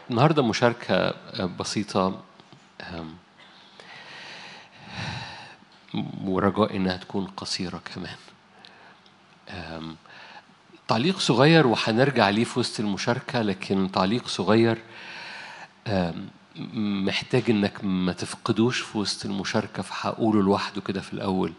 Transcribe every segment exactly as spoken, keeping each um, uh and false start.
النهاردة مشاركة بسيطة ورجاء إنها تكون قصيرة كمان. تعليق صغير وهنرجع ليه في وسط المشاركة، لكن تعليق صغير محتاج إنك ما تفقدوش في وسط المشاركة، فهقوله لوحده كده في الأول.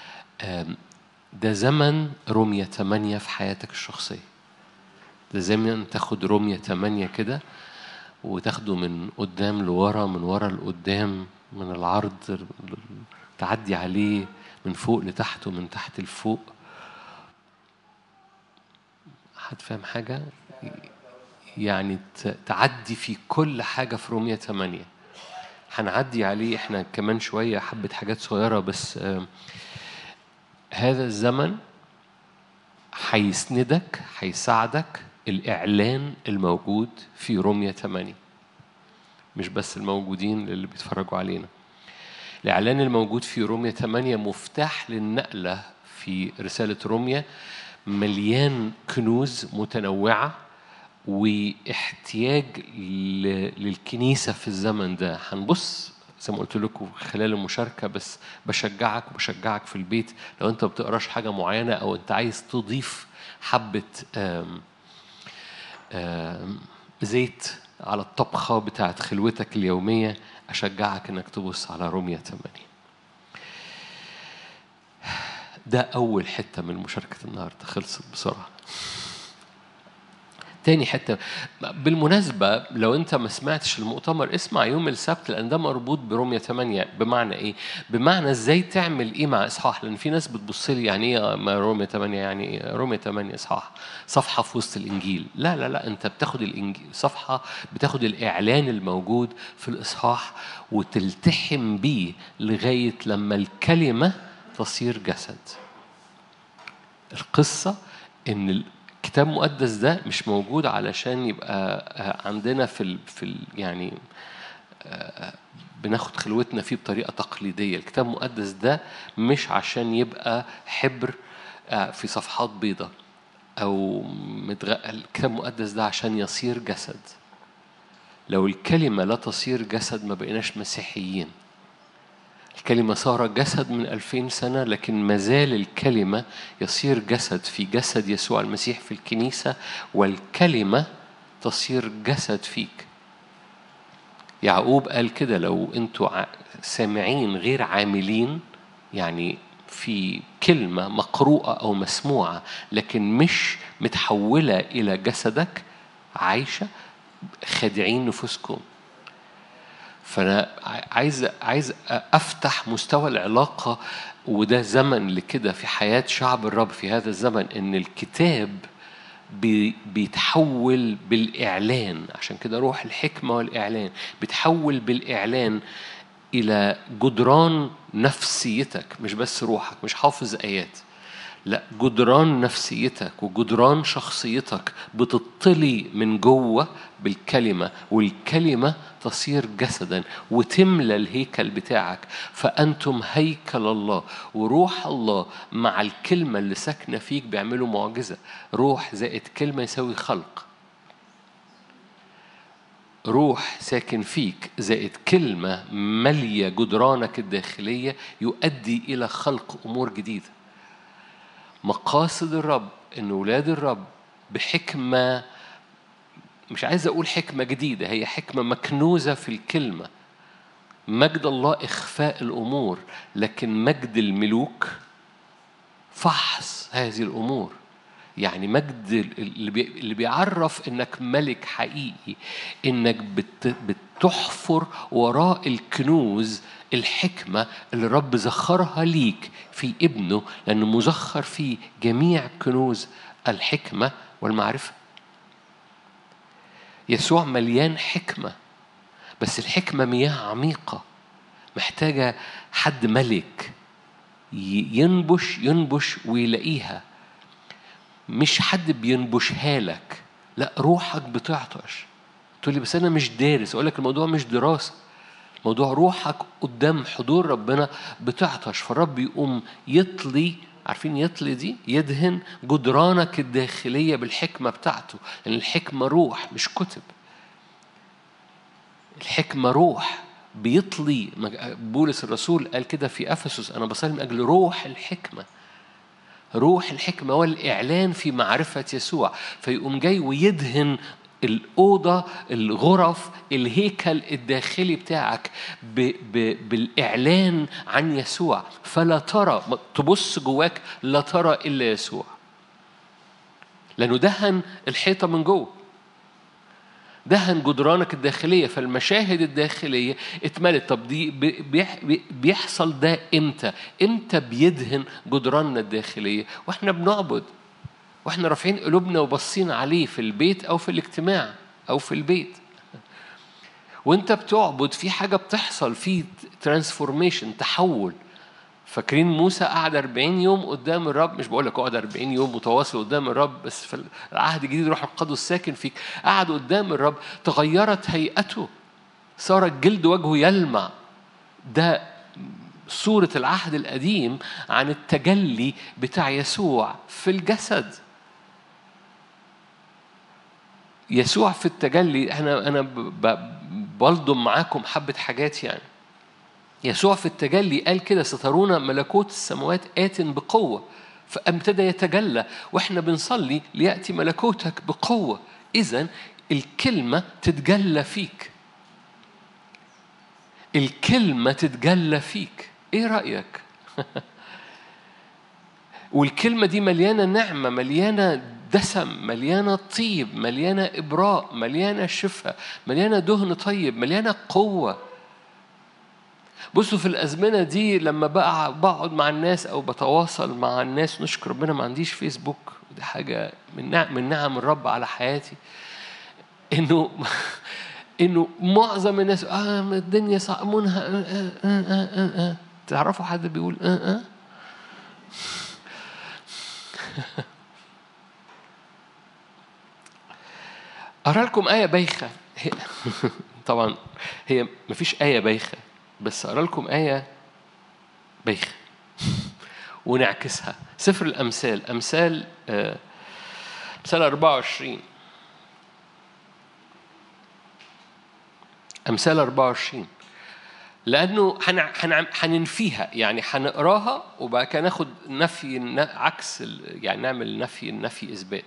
ده زمن رمية تمانية في حياتك الشخصية. ده زمن تاخد رمية تمانية كده وتاخده من قدام لورا، من ورا لقدام، من العرض تعدي عليه من فوق لتحت ومن تحت لفوق. حد فاهم حاجة؟ يعني تعدي في كل حاجة في رمية تمانية. هنعدي عليه احنا كمان شوية حبة حاجات صغيرة، بس آه هذا الزمن هيسندك، هيساعدك الإعلان الموجود في رمية تمانية، مش بس الموجودين اللي بيتفرجوا علينا. الإعلان الموجود في رمية تمانية مفتاح للنقلة في رسالة رمية، مليان كنوز متنوعة واحتياج للكنيسة في الزمن ده. هنبص زي ما قلت لكم خلال المشاركة، بس بشجعك وبشجعك في البيت لو أنت بتقراش حاجة معينة أو أنت عايز تضيف حبة آم آم زيت على الطبخة بتاعت خلوتك اليومية، أشجعك أنك تبص على رمية تمانية. ده أول حتة من مشاركة النهاردة، خلصت بسرعة. تاني حتة بالمناسبة، لو أنت ما سمعتش المؤتمر اسمع يوم السبت، لأن ده مربوط برمية ثمانية. بمعنى إيه؟ بمعنى إزاي تعمل إيه مع إصحاح. لأن في ناس بتبص لي يعني إيه ما رمية ثمانية، يعني إيه رمية ثمانية إصحاح صفحة في وسط الإنجيل؟ لا لا لا، أنت بتاخد الإنجيل صفحة، بتاخد الإعلان الموجود في الإصحاح وتلتحم بيه لغاية لما الكلمة تصير جسد. القصة إن الكتاب المقدس ده مش موجود علشان يبقى عندنا في ال في ال يعني بناخد خلوتنا فيه بطريقة تقليدية. الكتاب المقدس ده مش عشان يبقى حبر في صفحات بيضة أو متغ... الكتاب المقدس ده عشان يصير جسد. لو الكلمة لا تصير جسد ما بقيناش مسيحيين. الكلمة صار جسد من ألفين سنة، لكن مازال الكلمة يصير جسد في جسد يسوع المسيح في الكنيسة، والكلمة تصير جسد فيك. يعقوب قال كده: لو أنتوا سامعين غير عاملين، يعني في كلمة مقروءة أو مسموعة لكن مش متحولة إلى جسدك عايشة، خادعين نفوسكم. فأنا عايز عايز أفتح مستوى العلاقة، وده زمن لكده في حياة شعب الرب في هذا الزمن، إن الكتاب بيتحول بالإعلان. عشان كده روح الحكمة والإعلان بيتحول بالإعلان إلى جدران نفسيتك، مش بس روحك مش حافظ آيات، لا، جدران نفسيتك وجدران شخصيتك بتطلي من جوه بالكلمة، والكلمة تصير جسدا وتملى الهيكل بتاعك. فأنتم هيكل الله، وروح الله مع الكلمة اللي ساكنة فيك بيعملوا معجزة. روح زائد كلمة يساوي خلق. روح ساكن فيك زائد كلمة ملية جدرانك الداخلية يؤدي إلى خلق أمور جديدة. مقاصد الرب إن أولاد الرب بحكمة، مش عايز أقول حكمة جديدة، هي حكمة مكنوزة في الكلمة. مجد الله إخفاء الأمور، لكن مجد الملوك فحص هذه الأمور. يعني مجد اللي بيعرف إنك ملك حقيقي، إنك بتحفر وراء الكنوز الحكمة اللي رب زخرها ليك في ابنه، لأنه مزخر فيه جميع كنوز الحكمة والمعرفة. يسوع مليان حكمة، بس الحكمة مياه عميقة محتاجة حد ملك ينبش ينبش ويلاقيها، مش حد بينبشها لك. لا، روحك بتعطش. تقول لي بس أنا مش دارس. أقول لك الموضوع مش دراسة، موضوع روحك قدام حضور ربنا بتعطش، فالرب يقوم يطلي. عارفين يطلي دي؟ يدهن جدرانك الداخلية بالحكمة بتاعته، لأن الحكمة روح مش كتب. الحكمة روح بيطلي. بولس الرسول قال كده في أفسس: أنا بصلي من أجل روح الحكمة، روح الحكمة والإعلان في معرفة يسوع. فيقوم جاي ويدهن الأوضة، الغرف، الهيكل الداخلي بتاعك ب ب بالإعلان عن يسوع، فلا ترى، تبص جواك لا ترى إلا يسوع، لأنه دهن الحيطة من جوه، دهن جدرانك الداخلية، فالمشاهد الداخلية اتملت. طب دي بيحصل ده إمتى؟ إمتى بيدهن جدراننا الداخلية؟ وإحنا بنعبد، وإحنا رافعين قلوبنا وبصين عليه في البيت أو في الاجتماع أو في البيت. وإنت بتعبد في حاجة بتحصل، في ترانسفورميشن، تحول. فاكرين موسى قعد أربعين يوم قدام الرب؟ مش بقول لك اقعد أربعين يوم متواصل قدام الرب، بس في العهد الجديد روح القدس ساكن فيك. قعد قدام الرب، تغيرت هيئته، صار الجلد وجهه يلمع. ده صورة العهد القديم عن التجلي بتاع يسوع في الجسد. يسوع في التجلي، احنا انا بلضم معاكم حبة حاجات يعني. يسوع في التجلي قال كده: سترون ملكوت السماوات آت بقوة. فابتدى يتجلى، واحنا بنصلي ليأتي ملكوتك بقوة. إذن الكلمة تتجلى فيك، الكلمة تتجلى فيك. ايه رأيك؟ والكلمة دي مليانة نعمة، مليانة دسم، مليانة طيب، مليانة إبراء، مليانة شفاء، مليانة دهن طيب، مليانة قوة. بصوا في الأزمنة دي لما بقى بقعد مع الناس أو بتواصل مع الناس، نشكر ربنا ما عنديش فيسبوك، دي حاجة من نعم من نعم الرب على حياتي. إنه إنه معظم الناس آه الدنيا صعبونها آه آه آه آه آه. تعرفوا حد بيقول آه آه؟ أرى لكم آية بايخة. طبعا هي مفيش آية بايخة، بس أرى لكم آية بايخة ونعكسها. سفر الأمثال، أمثال آه أمثال أربعة وعشرين، أمثال أربعة وعشرين، لأنه هننفيها يعني، هنقراها وبعد كده ناخد نفي عكس، يعني نعمل نفي النفي إثبات.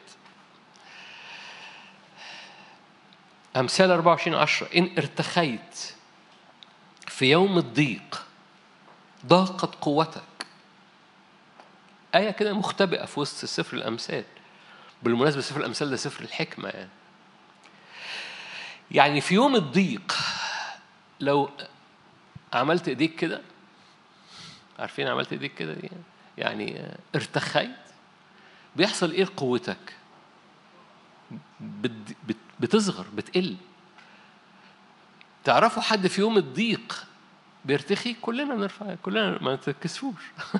أمثال أربعة وعشرين عشرة: إن ارتخيت في يوم الضيق ضاقت قوتك. آية كده مختبئة في وسط سفر الأمثال. بالمناسبة سفر الأمثال ده سفر الحكمة يعني. يعني في يوم الضيق لو عملت إيديك كده، عارفين عملت إيديك كده دي يعني ارتخيت، بيحصل إيه لقوتك؟ بتصغر، بتقل. تعرفوا حد في يوم الضيق بيرتخي؟ كلنا بنرفع، كلنا ما تكسفوش.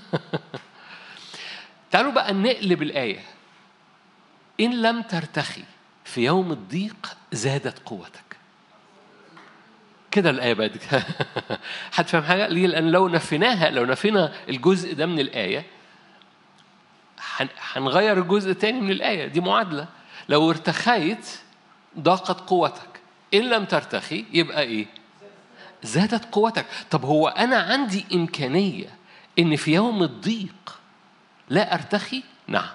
تعالوا بقى نقلب الآية: إن لم ترتخي في يوم الضيق زادت قوتك. كده الآية بعد كده. حد فهم حاجة؟ ليه؟ لأن لو نفيناها، لو نفينا الجزء ده من الآية هنغير الجزء الثاني من الآية. دي معادلة. لو ارتخيت ضاقت قوتك، إن لم ترتخي يبقى إيه؟ زادت قوتك. طب هو أنا عندي إمكانية إن في يوم الضيق لا أرتخي؟ نعم.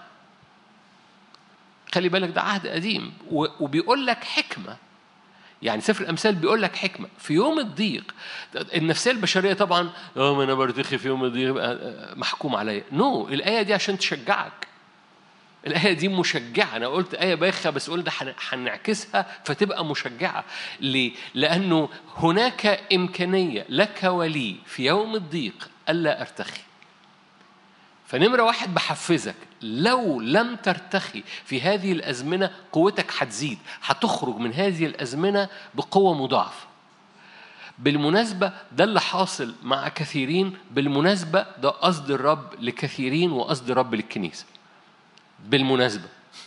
خلي بالك ده عهد قديم وبيقول لك حكمة. يعني سفر الأمثال بيقول لك حكمة في يوم الضيق. النفسية البشرية طبعا اه ما أنا برتخي في يوم الضيق محكوم عليا. نو no. الآية دي عشان تشجعك. الآية دي مشجعة. أنا قلت آية بايخة بس قلت هنعكسها فتبقى مشجعة. ليه؟ لأنه هناك إمكانية لك ولي في يوم الضيق ألا أرتخي. فنمرة واحد بحفزك، لو لم ترتخي في هذه الأزمنة قوتك هتزيد، هتخرج من هذه الأزمنة بقوة مضاعفة. بالمناسبة ده اللي حاصل مع كثيرين. بالمناسبة ده قصد الرب لكثيرين وقصد الرب للكنيسة. بالمناسبة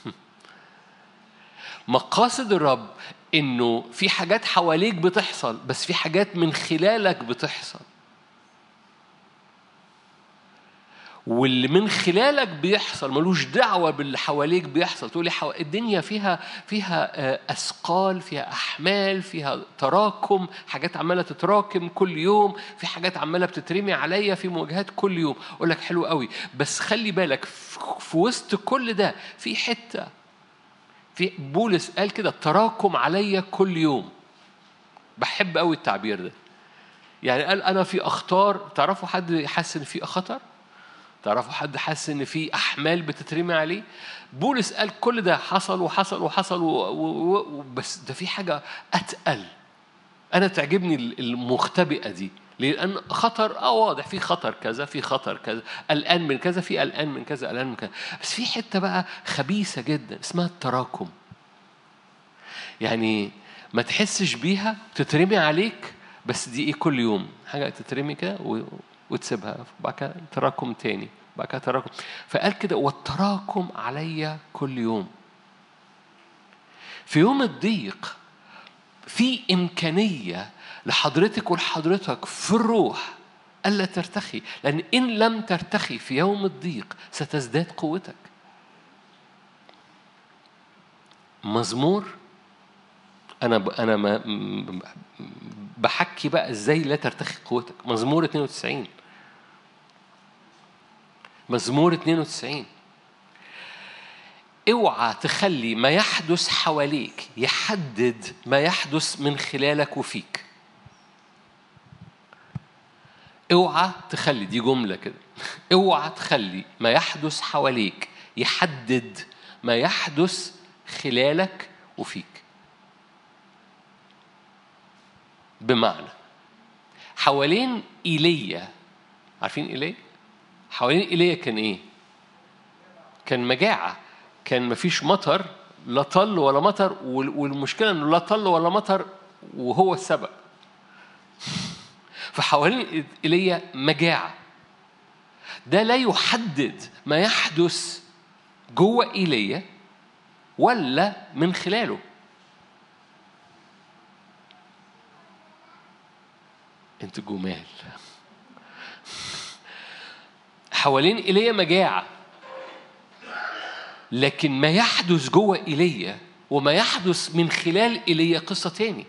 مقاصد الرب إنه في حاجات حواليك بتحصل، بس في حاجات من خلالك بتحصل. واللي من خلالك بيحصل ملوش دعوة باللي حواليك بيحصل. تقولي حو... الدنيا فيها فيها أثقال، فيها أحمال، فيها تراكم، حاجات عمالة تتراكم كل يوم، في حاجات عمالة بتترمي عليا، في مواجهات كل يوم. أقول لك حلو قوي، بس خلي بالك في وسط كل ده في حتة، في بولس قال كده التراكم عليا كل يوم. بحب قوي التعبير ده. يعني قال أنا في أخطار. تعرفوا حد يحس إن في خطر؟ تعرفوا حد حاسس ان في احمال بتترمي عليه؟ بولس قال كل ده حصل وحصل وحصل و... و... و... بس ده في حاجه اتقل. انا تعجبني المختبئه دي، لان خطر اه واضح، في خطر كذا، في خطر كذا، قلقان من كذا، في قلقان من كذا، قلقان من كذا، بس في حته بقى خبيثه جدا اسمها التراكم. يعني ما تحسش بيها تترمي عليك، بس دي ايه؟ كل يوم حاجه تترمي كده و... وتسيبها، بعد كده تراكم تاني، بعد كده تراكم. فقال كده والتراكم عليا كل يوم. في يوم الضيق في إمكانية لحضرتك ولحضرتك في الروح ألا ترتخي، لأن إن لم ترتخي في يوم الضيق ستزداد قوتك. مزمور أنا ب... أنا ما بحكي بقى إزاي لا ترتخي قوتك. مزمور اثنين وتسعين، مزمور اثنين وتسعين. اوعى تخلي ما يحدث حواليك يحدد ما يحدث من خلالك وفيك. اوعى تخلي، دي جملة كده، اوعى تخلي ما يحدث حواليك يحدد ما يحدث خلالك وفيك. بمعنى حوالين إيليا، عارفين إيليا؟ حوالين إيليا كان إيه؟ كان مجاعة، كان مفيش مطر، لا طل ولا مطر، والمشكلة إنه لا طل ولا مطر وهو السبب. فحوالين إيليا مجاعة. ده لا يحدد ما يحدث جوه إيليا ولا من خلاله. انت جمال. حوالين إيليا مجاعة، لكن ما يحدث جوه إيليا وما يحدث من خلال إيليا قصة تاني.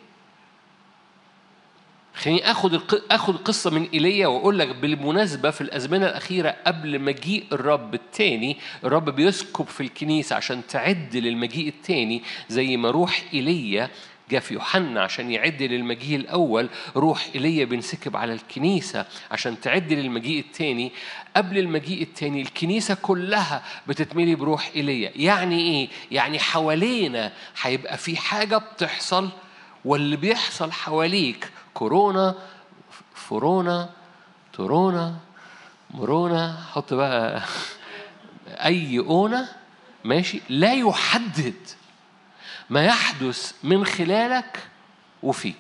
خليني أخذ أخذ قصة من إيليا وأقول لك بالمناسبة في الأزمنة الأخيرة قبل مجيء الرب التاني، الرب بيسكب في الكنيسة عشان تعد للمجيء التاني. زي ما روح إيليا جاء في يوحنا عشان يعد للمجيء الأول، روح إيليا بنسكب على الكنيسة عشان تعد للمجيء التاني. قبل المجيء التاني الكنيسة كلها بتتملي بروح إيليا. يعني إيه؟ يعني حوالينا هيبقى في حاجة بتحصل، واللي بيحصل حواليك كورونا، فورونا، تورونا، مرونا، حط بقى أي أونة ماشي، لا يحدد ما يحدث من خلالك وفيك.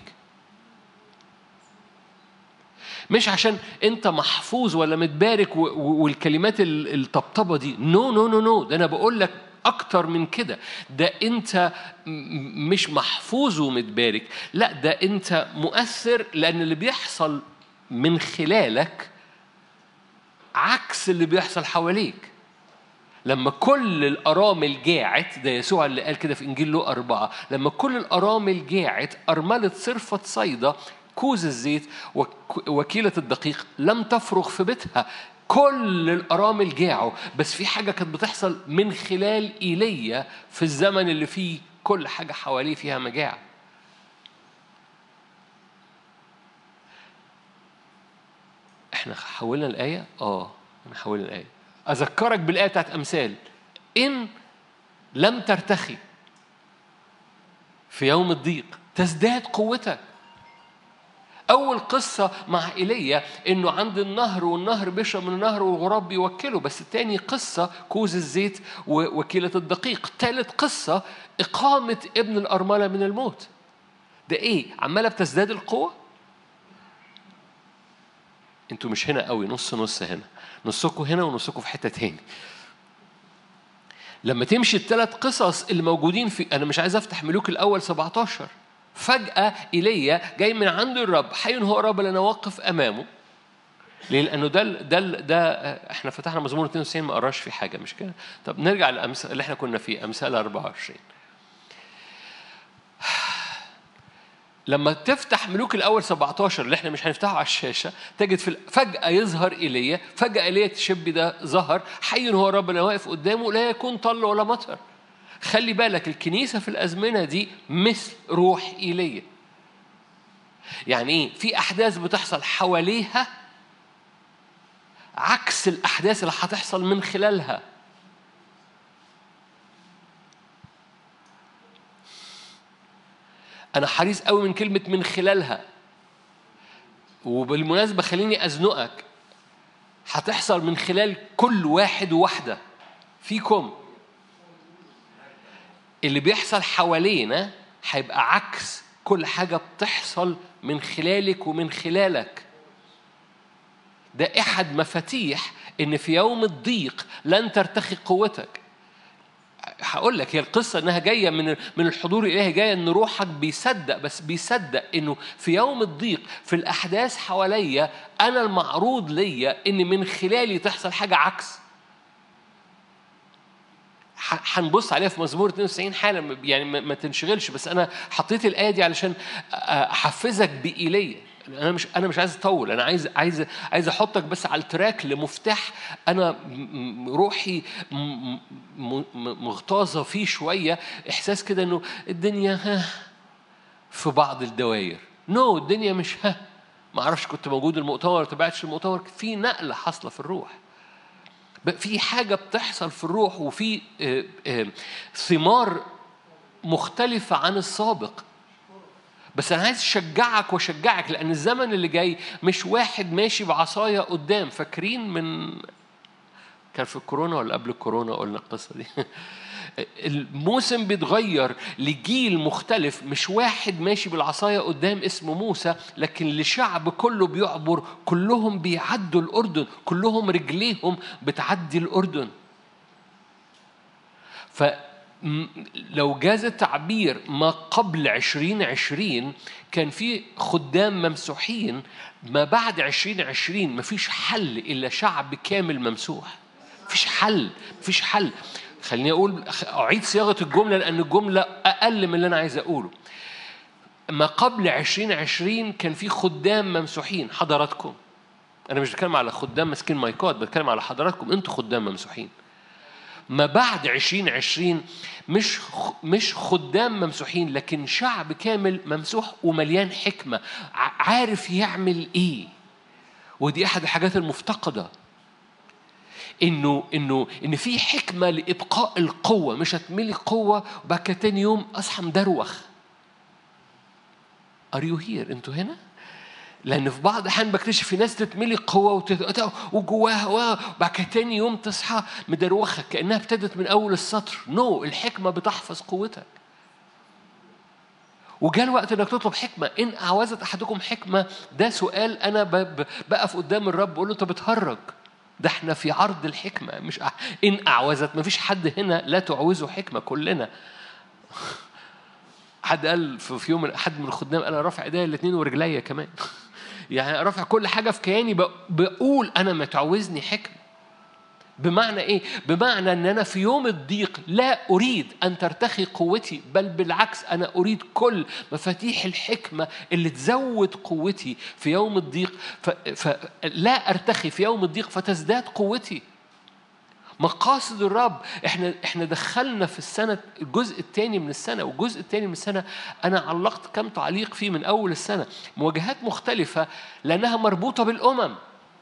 مش عشان انت محفوظ ولا متبارك والكلمات الطبطبة دي، نو نو نو نو ده انا بقول لك اكتر من كده. ده انت مش محفوظ ومتبارك، لا ده انت مؤثر، لان اللي بيحصل من خلالك عكس اللي بيحصل حواليك. لما كل الأرامل جاعت، ده يسوع اللي قال كده في إنجيل لوقا أربعة، لما كل الأرامل جاعت، أرملة صرفة صيدا كوز الزيت وكيلة الدقيق لم تفرغ في بيتها. كل الأرامل جاعوا، بس في حاجة كانت بتحصل من خلال إيليا في الزمن اللي فيه كل حاجة حواليه فيها مجاعة. احنا حولنا الآية؟ آه احنا حولنا الآية. أذكرك بالآية بتاعت أمثال، إن لم ترتخي في يوم الضيق تزداد قوتك. أول قصة مع إيليا إنه عند النهر والنهر بيشرب من النهر والغراب بيوكله، بس التاني قصة كوز الزيت ووكيلة الدقيق. ثالث قصة إقامة ابن الأرملة من الموت. ده إيه؟ عمالة بتزداد القوة. أنتوا مش هنا قوي، نص نص هنا، نصكوا هنا ونصكوا في حتة تاني. لما تمشي الثلاث قصص اللي موجودين في، أنا مش عايز أفتح ملوك الأول سبعتاشر، فجأة إيليا جاي من عند الرب، حي هو الرب اللي أنا واقف أمامه، ليه؟ لأنه ده ده ده احنا فتحنا مزمور اثنين وتسعين ما قراش في حاجة، مش كده؟ طب نرجع للأمثال اللي احنا كنا فيه، أمثال أربعة وعشرين. لما تفتح ملوك الأول سبعة عشر اللي احنا مش هنفتحه على الشاشة، تجد في فجأة يظهر إيليا، فجأة إيليا تشبي ده ظهر حي هو ربنا واقف قدامه لا يكون طل ولا مطر. خلي بالك الكنيسة في الأزمنة دي مثل روح إيليا. يعني إيه؟ في أحداث بتحصل حواليها عكس الأحداث اللي هتحصل من خلالها. أنا حريص قوي من كلمة من خلالها. وبالمناسبة خليني أزنقك، هتحصل من خلال كل واحد وواحدة فيكم. اللي بيحصل حوالينا هيبقى عكس كل حاجة بتحصل من خلالك ومن خلالك. ده أحد مفاتيح إن في يوم الضيق لن ترتخي قوتك. هقول لك هي القصة إنها جاية من من الحضور الإلهي، جاية إن روحك بيصدق، بس بيصدق إنه في يوم الضيق في الأحداث حواليا أنا المعروض ليا إن من خلالي تحصل حاجة عكس. هنبص عليها في مزمور اثنين وتسعين حالا، يعني ما تنشغلش، بس أنا حطيت الآية دي علشان أحفزك بإيليا. أنا مش أنا مش عايز أطول، أنا عايز عايز عايز أحطك بس على التراك لمفتاح أنا روحي مغتاظة فيه شوية، إحساس كده إنه الدنيا ها في بعض الدوائر. نو no, الدنيا مش ها. ما أعرفش كنت موجود المؤتمر ولا تبعتش المؤتمر، في نقلة حاصلة في الروح، في حاجة بتحصل في الروح، وفي ثمار مختلفة عن السابق. بس أنا عايز أشجعك وأشجعك، لأن الزمن اللي جاي مش واحد ماشي بعصاية قدام. فاكرين من كان في الكورونا ولا قبل الكورونا قلنا القصة دي؟ الموسم بيتغير لجيل مختلف، مش واحد ماشي بالعصاية قدام اسمه موسى، لكن لشعب كله بيعبر، كلهم بيعدوا الأردن، كلهم رجليهم بتعدي الأردن. فلو جاز التعبير ما قبل عشرين عشرين كان في خدام ممسوحين، ما بعد عشرين عشرين مفيش حل إلا شعب كامل ممسوح. مفيش حل، مفيش حل. خليني أقول أعيد صياغة الجملة لأن الجملة أقل من اللي أنا عايز أقوله. ما قبل عشرين عشرين كان في خدام ممسوحين حضراتكم. أنا مش بتكلم على خدام مسكين مايكات، بتكلم على حضراتكم أنتوا خدام ممسوحين. ما بعد عشرين عشرين مش مش خدام ممسوحين، لكن شعب كامل ممسوح ومليان حكمة، عارف يعمل إيه. ودي أحد الحاجات المفتقدة، إنه إنه إن في حكمة لإبقاء القوة. مش هتملي قوة وبعد كده تاني يوم أصحى مدروخ. Are you here؟ أنتوا هنا؟ لأن في بعض الأحيان بكتشف في ناس تتملي قوة وتت... وجواها وبعد كده تاني يوم تصحى مدروخة كأنها ابتدت من أول السطر. نو no. الحكمة بتحفظ قوتك. وجاء الوقت انك تطلب حكمة. إن أعوزت أحدكم حكمة، ده سؤال أنا بقف قدام الرب بقول له أنت بتهرج. ده احنا في عرض الحكمة، مش أ... إن أعوزت. ما فيش حد هنا لا تعوزه حكمة، كلنا. حد قال في يوم حد من الخدام قال رافع ايديا الاثنين ورجليا كمان. يعني رافع كل حاجة في كياني بقول أنا ما تعوزني حكمة. بمعنى إيه؟ بمعنى أن أنا في يوم الضيق لا أريد أن ترتخي قوتي، بل بالعكس أنا أريد كل مفاتيح الحكمة اللي تزود قوتي في يوم الضيق، فلا أرتخي في يوم الضيق فتزداد قوتي. مقاصد الرب. احنا احنا دخلنا في السنة الجزء الثاني من السنة، والجزء الثاني من السنة أنا علقت كم تعليق فيه من أول السنة، مواجهات مختلفة لأنها مربوطة بالأمم.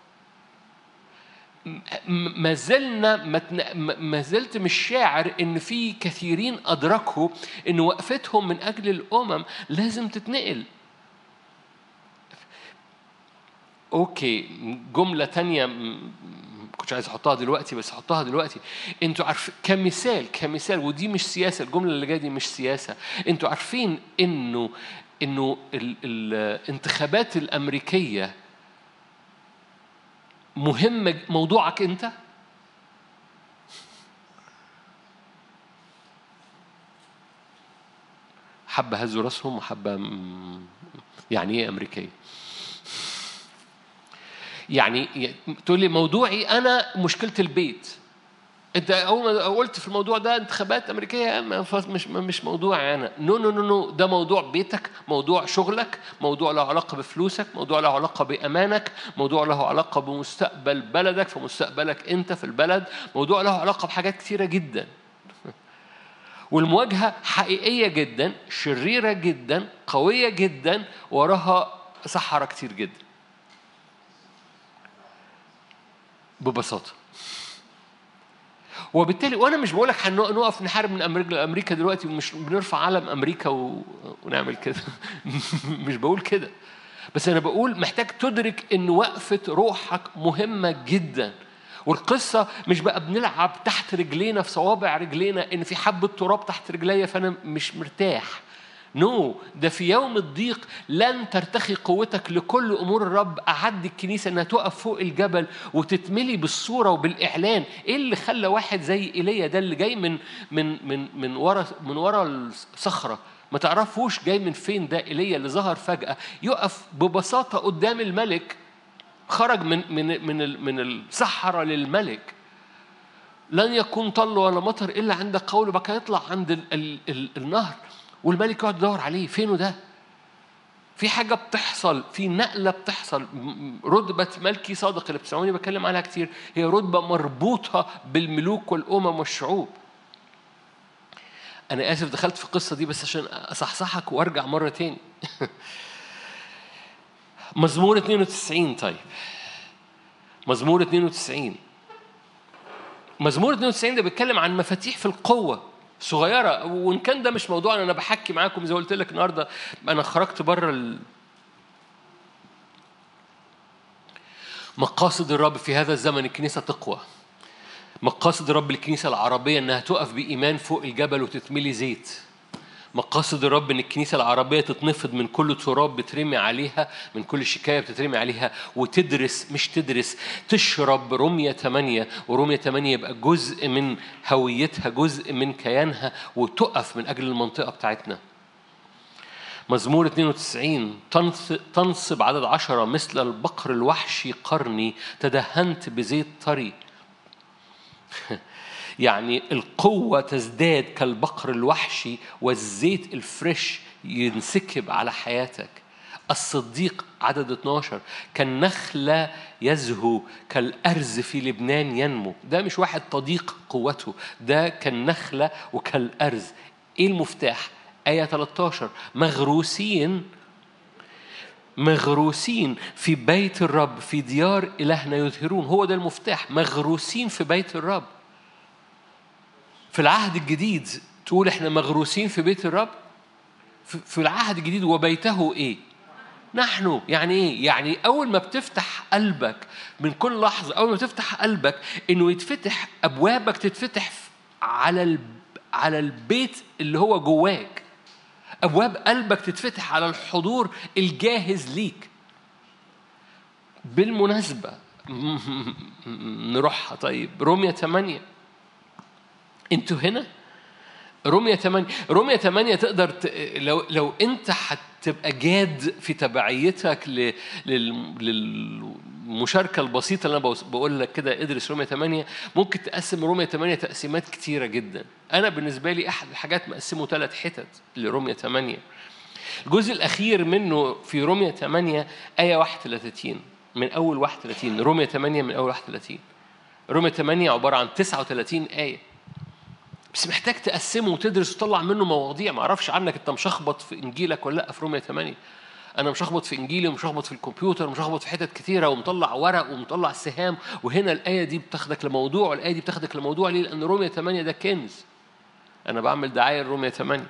ما زلنا ما زلت مش شاعر إن في كثيرين أدركوا إن وقفتهم من أجل الأمم لازم تتنقل. أوكي، جملة تانية كنت عايز أحطها دلوقتي بس أحطها دلوقتي. أنتوا عارفين كمثال كمثال ودي مش سياسة، الجملة اللي جاية دي مش سياسة. أنتوا عارفين إنه إنه الانتخابات الأمريكية مهمة، موضوعك أنت. حبة هزوا راسهم وحبة يعني إيه أمريكية. يعني تقول لي موضوعي أنا مشكلة البيت. أنت أول ما قلت في الموضوع ده انتخابات أمريكية مش مش موضوعي أنا. نو نو نو نو ده موضوع بيتك، موضوع شغلك، موضوع له علاقة بفلوسك، موضوع له علاقة بأمانك، موضوع له علاقة بمستقبل بلدك، في مستقبلك أنت في البلد، موضوع له علاقة بحاجات كثيرة جدا. والمواجهة حقيقية جدا، شريرة جدا، قوية جدا، وراها سحرة كتير جدا ببساطة. وبالتالي وانا مش بقولك هنقف نحارب من امريكا لامريكا دلوقتي ومش بنرفع علم امريكا و... ونعمل كده. مش بقول كده، بس انا بقول محتاج تدرك ان وقفة روحك مهمة جدا. والقصة مش بقى بنلعب تحت رجلينا في صوابع رجلينا ان في حبة تراب تحت رجليا فانا مش مرتاح. نو no. ده في يوم الضيق لن ترتخي قوتك لكل أمور الرب. أعد الكنيسة أنها تقف فوق الجبل وتتملي بالصورة وبالإعلان. إيه اللي خلى واحد زي إيليا ده اللي جاي من من من من ورا من ورا الصخرة ما تعرفوش جاي من فين، ده إيليا اللي ظهر فجأة يقف ببساطة قدام الملك، خرج من من من من الصحراء للملك. لن يكون طل ولا مطر إلا عند قوله، بقى يطلع عند ال ال ال النهر والملك يقعد يدور عليه فينه ده. في حاجة بتحصل، في نقلة بتحصل. رتبة ملكي صادق اللي بتسمعوني بكلم عليها كتير هي رتبة مربوطة بالملوك والأمم والشعوب. أنا آسف دخلت في القصة دي بس عشان أصحصحك وأرجع مرة تاني. مزمور اثنين وتسعين. طيب مزمور اثنين وتسعين. مزمور اثنين وتسعين ده بيتكلم عن مفاتيح في القوة صغيرة. وإن كان ده مش موضوعنا، أنا بحكي معاكم زي قلت لك النهاردة أنا خرجت بره ال... مقاصد الرب في هذا الزمن الكنيسة تقوى. مقاصد الرب الكنيسة العربية أنها تقف بإيمان فوق الجبل وتتملي زيت. مقاصد الرب أن الكنيسة العربية تتنفض من كل تراب بترمي عليها، من كل شكاية بتترمي عليها، وتدرس مش تدرس تشرب رمية ثمانية. ورمية ثمانية يبقى جزء من هويتها، جزء من كيانها، وتقف من أجل المنطقة بتاعتنا. مزمور اثنين وتسعين. تنصب عدد عشرة مثل البقر الوحشي قرني، تدهنت بزيت طري. يعني القوة تزداد كالبقر الوحشي، والزيت الفريش ينسكب على حياتك. الصديق عدد اثناشر كالنخلة يزهو، كالأرز في لبنان ينمو. ده مش واحد تضيق قوته، ده كالنخلة وكالأرز. ايه المفتاح؟ آية ثلاثة عشر مغروسين مغروسين في بيت الرب، في ديار إلهنا يظهرون. هو ده المفتاح، مغروسين في بيت الرب. في العهد الجديد تقول احنا مغروسين في بيت الرب. في العهد الجديد وبيته ايه؟ نحن. يعني ايه؟ يعني اول ما بتفتح قلبك من كل لحظة، اول ما بتفتح قلبك انه يتفتح ابوابك، تتفتح على على البيت اللي هو جواك. ابواب قلبك تتفتح على الحضور الجاهز ليك. بالمناسبة نروحها. طيب رمية ثمانية، انتوا هنا رمية ثمانية. رمية ثمانية تقدر ت... لو لو انت هتبقى جاد في تبعيتك ل... لل... للمشاركة البسيطة اللي انا بقول لك كده ادرس رمية ثمانية، ممكن تقسم رمية ثمانية تقسيمات كتيرة جدا. انا بالنسبة لي احد الحاجات مقسمه ثلاث حتت لرمية ثمانية. الجزء الأخير منه في رمية ثمانية آية واحد وثلاثين، من أول واحد وثلاثين. رمية ثمانية من أول واحد وثلاثين. رمية ثمانية عبارة عن تسعة وثلاثين آية، بس محتاج تقسمه وتدرس وتطلع منه مواضيع. ما أعرفش عنك أنت مشخبط في إنجيلك ولا لأ. في رمية ثمانية أنا مشخبط في إنجيلي ومشخبط في الكمبيوتر ومشخبط في حتت كتيرة ومطلع ورق ومطلع سهام، وهنا الآية دي بتاخدك لموضوع والآية دي بتاخدك لموضوع. ليه؟ لأن رمية ثمانية ده كنز. أنا بعمل دعاية لرمية ثمانية.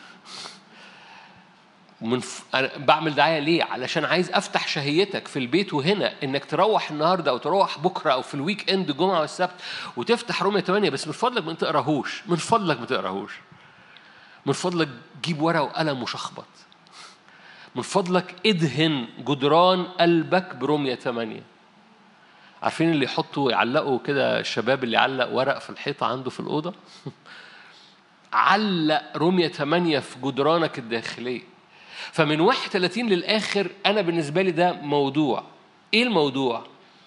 من ف... أنا بعمل دعاية ليه؟ علشان عايز أفتح شهيتك في البيت وهنا، إنك تروح النهاردة أو تروح بكرة أو في الويك إند الجمعة والسبت وتفتح رمية ثمانية. بس من فضلك ما تقراهوش، من فضلك ما تقراهوش، من فضلك جيب ورقة وقلم وشخبط. من فضلك ادهن جدران قلبك برمية ثمانية. عارفين اللي يحطوا يعلقوا كده، الشباب اللي يعلق ورق في الحيطة عنده في الأوضة؟ علق رمية ثمانية في جدرانك الداخلية. فمن واحد وثلاثين للآخر أنا بالنسبة لي ده موضوع. إيه الموضوع؟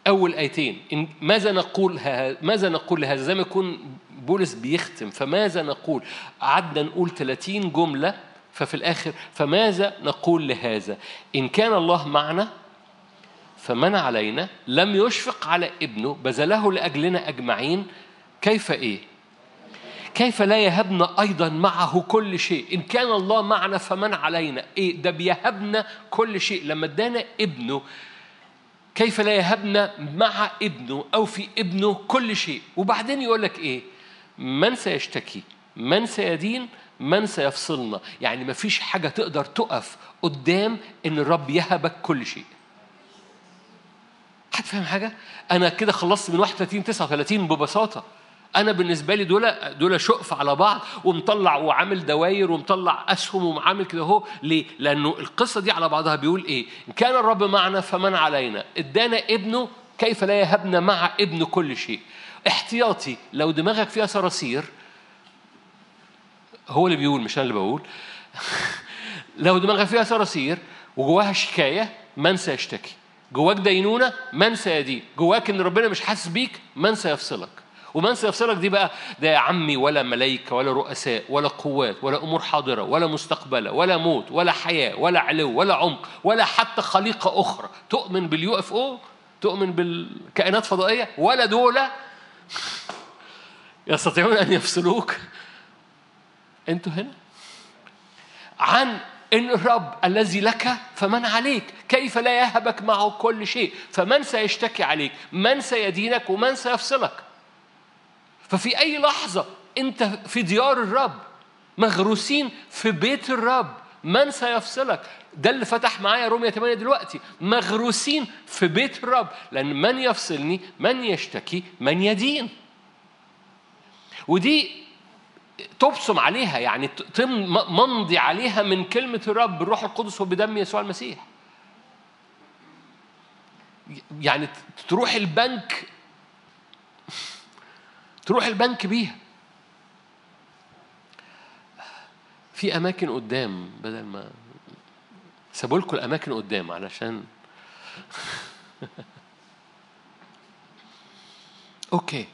أول آيتين إن ماذا نقول ماذا نقول لهذا، زي ما يكون بولس بيختم فماذا نقول، قعدنا نقول ثلاثين جملة ففي الآخر فماذا نقول لهذا، إن كان الله معنا فمن علينا، لم يشفق على ابنه بذله لأجلنا أجمعين، كيف إيه كيف لا يهبنا أيضا معه كل شيء. إن كان الله معنا فمن علينا، إيه ده بيهبنا كل شيء لما ادانا ابنه، كيف لا يهبنا مع ابنه أو في ابنه كل شيء. وبعدين يقول لك إيه، من سيشتكي، من سيدين، من سيفصلنا. يعني ما فيش حاجة تقدر تقف قدام إن الرب يهبك كل شيء. حد فاهم حاجة؟ أنا كده خلصت من واحد وثلاثين تسعة وثلاثين ببساطة. أنا بالنسبة لي دول دول شقف على بعض ومطلع وعامل دواير ومطلع أسهم وعامل كده هو. ليه؟ لأنه القصة دي على بعضها بيقول إيه؟ إن كان الرب معنا فمن علينا، إدانا ابنه، كيف لا يهبنا مع ابنه كل شيء. احتياطي لو دماغك فيها صراصير، هو اللي بيقول مش أنا اللي بقول. لو دماغك فيها صراصير وجواها شكاية، من سيشتكي؟ جواك دينونة، من سيدين؟ جواك إن ربنا مش حاسس بيك، من سيفصلك؟ ومن سيفصلك دي بقى ده يا عمي ولا ملايكة ولا رؤساء ولا قوات ولا أمور حاضرة ولا مستقبلة ولا موت ولا حياة ولا علو ولا عمق ولا حتى خليقة أخرى. تؤمن باليو اف او، تؤمن بالكائنات فضائية، ولا دولة يستطيعون أن يفصلوك. أنتوا هنا عن إن الرب الذي لك فمن عليك، كيف لا يهبك معه كل شيء. فمن سيشتكي عليك، من سيدينك، ومن سيفصلك. ففي أي لحظة أنت في ديار الرب، مغروسين في بيت الرب، من سيفصلك؟ ده اللي فتح معايا رومية ثمانية دلوقتي، مغروسين في بيت الرب، لأن من يفصلني، من يشتكي، من يدين. ودي تبصم عليها، يعني ممضي عليها من كلمة الرب بالروح القدس وبدم يسوع المسيح. يعني تروح البنك تروح البنك بيها. في أماكن قدام، بدل ما سابوا لكم الأماكن قدام علشان أوكي.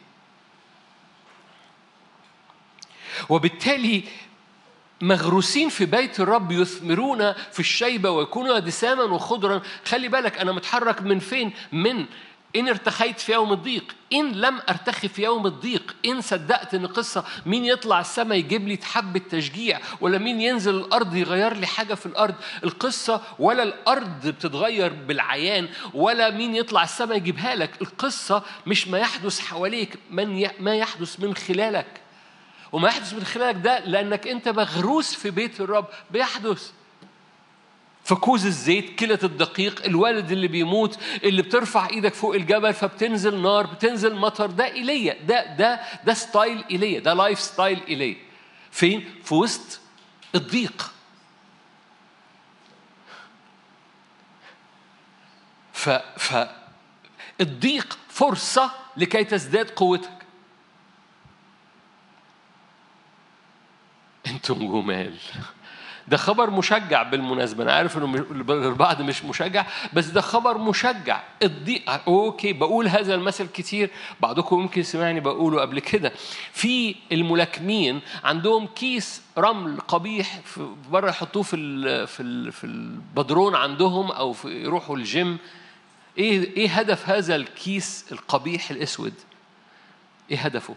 وبالتالي مغروسين في بيت الرب، يثمرون في الشيبة ويكونوا دساما وخضرا. خلي بالك أنا متحرك من فين؟ من إن ارتخيت في يوم الضيق، إن لم أرتخي في يوم الضيق، إن صدقت إن قصة مين يطلع السماء يجيب لي حبة تشجيع، ولا مين ينزل الأرض يغير لي حاجة في الأرض. القصة ولا الأرض بتتغير بالعيان، ولا مين يطلع السماء يجيبها لك. القصة مش ما يحدث حواليك، من ي... ما يحدث من خلالك. وما يحدث من خلالك ده لأنك أنت مغروس في بيت الرب بيحدث. فكوز الزيت، كيلة الدقيق، الوالد اللي بيموت، اللي بترفع ايدك فوق الجبل فبتنزل نار، بتنزل مطر. ده إيليا، ده ده ده ستايل إيليا، ده لايف ستايل إيليا. فين؟ في وسط الضيق. ف ف الضيق فرصة لكي تزداد قوتك. انتم جمال. ده خبر مشجع بالمناسبة. أنا عارف إنه البعض مش مشجع، بس ده خبر مشجع. الضيق أوكي، بقول هذا المثل كتير، بعضكم ممكن سمعني بقوله قبل كده. في الملاكمين عندهم كيس رمل قبيح بره يحطوه في ال في ال في البدرون عندهم، أو في يروحوا الجيم. إيه إيه هدف هذا الكيس القبيح الأسود؟ إيه هدفه؟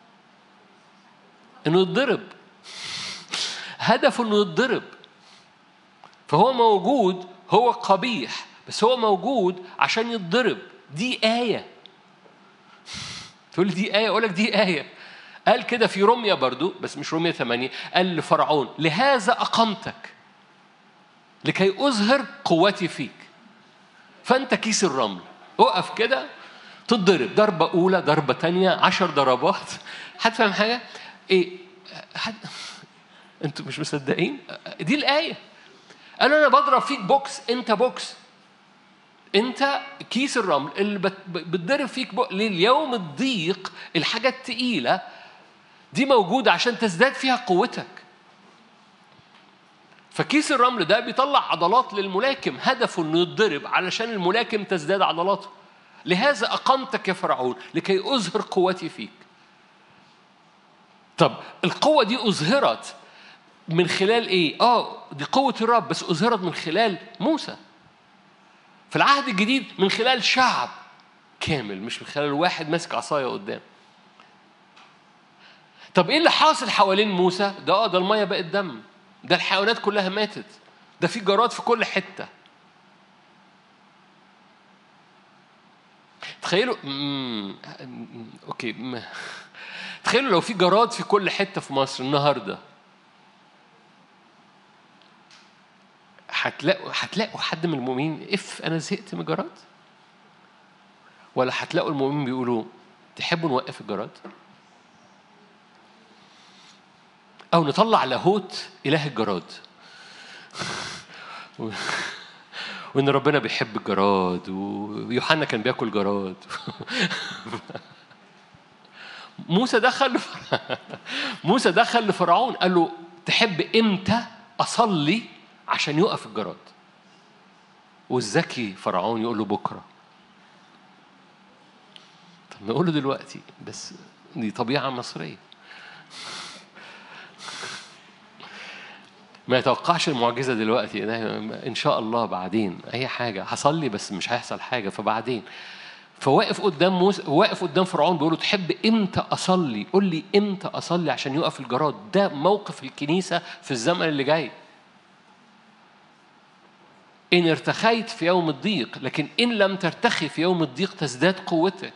إنه يتضرب. هدفه إنه يتضرب. فهو موجود، هو قبيح بس هو موجود عشان يتضرب. دي آية. تقول لي دي آية، أقولك دي آية. قال كده في رومية برضو، بس مش رومية ثمانية، قال لفرعون لهذا أقمتك لكي أظهر قوتي فيك. فأنت كيس الرمل، وقف كده تتضرب ضربة أولى، ضربة تانية، عشر ضربات. حد فاهم حاجة؟ إيه حد أنتوا مش مصدقين؟ دي الآية. قالوا أنا بضرب فيك بوكس، أنت بوكس، أنت كيس الرمل اللي بتضرب فيك بوكس. لليوم الضيق الحاجة التقيلة دي موجودة عشان تزداد فيها قوتك. فكيس الرمل ده بيطلع عضلات للملاكم، هدفه إنه يتضرب علشان الملاكم تزداد عضلاته. لهذا أقمتك يا فرعون لكي أظهر قوتي فيك. طب القوة دي أظهرت من خلال إيه؟ آه دي قوة الرب، بس أظهرت من خلال موسى في العهد الجديد، من خلال شعب كامل، مش من خلال واحد ماسك عصاية قدام. طب إيه اللي حاصل حوالين موسى؟ ده آه ده المية بقت دم، ده الحيوانات كلها ماتت، ده في جراد في كل حتة. تخيلوا مم... أوكي م... تخيلوا لو في جراد في كل حتة في مصر النهاردة، هتلاقوا هتلاقوا حد من المؤمنين اف انا زهقت من الجراد؟ ولا هتلاقوا المؤمنين بيقولوا تحبوا نوقف الجراد؟ او نطلع لاهوت اله الجراد وان ربنا بيحب الجراد ويوحنا كان بياكل جراد. موسى دخل موسى دخل لفرعون قال له تحب امتى اصلي عشان يقف الجراد؟ والذكي فرعون يقول له بكره. طب نقول له دلوقتي، بس دي طبيعه مصريه. ما يتوقعش المعجزه دلوقتي، ان شاء الله بعدين اي حاجه هصلي بس مش هيحصل حاجه فبعدين. فواقف قدام موسى، واقف قدام فرعون بيقول له تحب امتى اصلي؟ قول لي امتى اصلي عشان يقف الجراد. ده موقف الكنيسه في الزمن اللي جاي. إن ارتخيت في يوم الضيق، لكن إن لم ترتخي في يوم الضيق تزداد قوتك.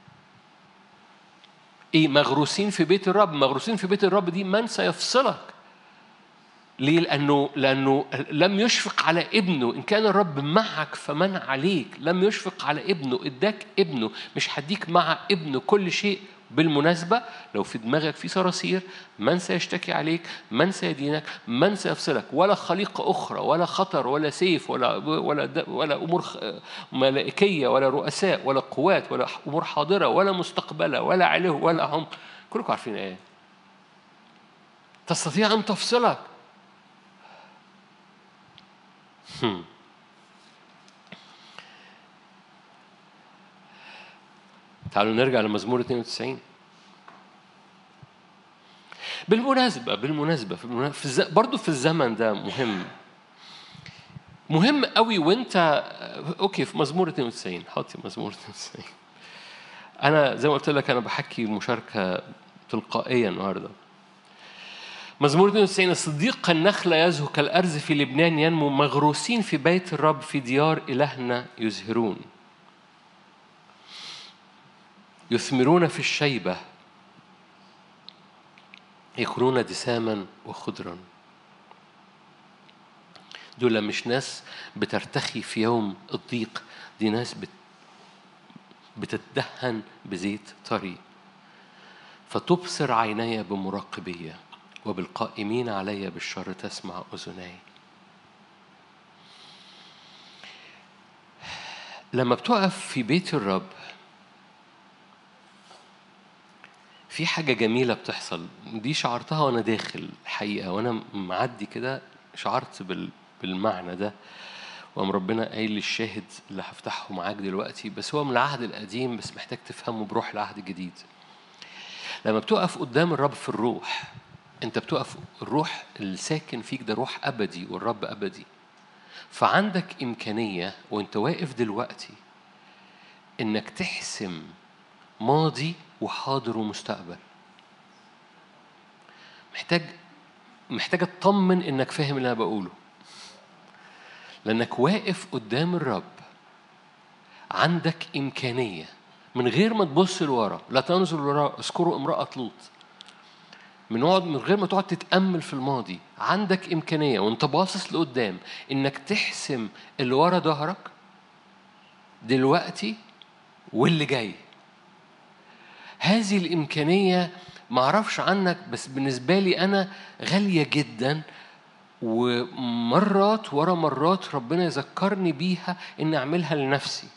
إيه؟ مغروسين في بيت الرب. مغروسين في بيت الرب دي من سيفصلك؟ ليه؟ لأنه لأنه لم يشفق على ابنه. إن كان الرب معك فمن عليك. لم يشفق على ابنه، اداك ابنه. مش هديك مع ابنه كل شيء. بالمناسبة لو في دماغك في صراصير، من سيشتكي عليك؟ من سيدينك؟ من سيفصلك؟ ولا خليقة أخرى، ولا خطر، ولا سيف، ولا ولا ولا أمور ملائكية، ولا رؤساء، ولا قوات، ولا أمور حاضرة، ولا مستقبلة، ولا عليه، ولا عمق. كلكم عارفين إيه تستطيع أن تفصلك. هم. تعالوا نرجع لمزمور اثنين وتسعين. بالمناسبة بالمناسبة في الز... برضو في الزمن ده مهم مهم قوي. وانت اوكي في مزمور اثنين وتسعين، حطي مزمور اثنين وتسعين. انا زي ما قلت لك انا بحكي مشاركة تلقائية النهارده. مزمور اثنين وتسعين: الصديق كالنخلة يزهو كالأرز في لبنان ينمو، مغروسين في بيت الرب في ديار إلهنا يزهرون، يثمرون في الشيبة، يكونون دساما وخضرا. دول مش ناس بترتخي في يوم الضيق، دي ناس بتتدهن بزيت طري. فتبصر عيني بمراقبية، وبالقائمين علي بالشر تسمع أذناي. لما بتقف في بيت الرب في حاجة جميلة بتحصل. دي شعرتها وأنا داخل الحقيقة، وأنا معدي كده شعرت بالمعنى ده. وأم ربنا قايل لي الشاهد اللي هفتحه معاك دلوقتي، بس هو من العهد القديم بس محتاج تفهمه بروح العهد الجديد. لما بتقف قدام الرب في الروح، أنت بتقف، الروح الساكن فيك ده روح أبدي، والرب أبدي. فعندك إمكانية وأنت واقف دلوقتي إنك تحسم ماضي وحاضر ومستقبل. محتاج محتاج تطمن إنك فاهم اللي أنا بقوله، لأنك واقف قدام الرب. عندك إمكانية من غير ما تبص لورا. لا تنظر لورا. اذكروا امرأة لوط. من من غير ما تقعد تتأمل في الماضي، عندك إمكانية وانت باصص لقدام إنك تحسم اللي ورا ظهرك دلوقتي واللي جاي. هذه الإمكانية معرفش عنك، بس بالنسبة لي أنا غالية جدا، ومرات ورا مرات ربنا يذكرني بيها إن أعملها لنفسي.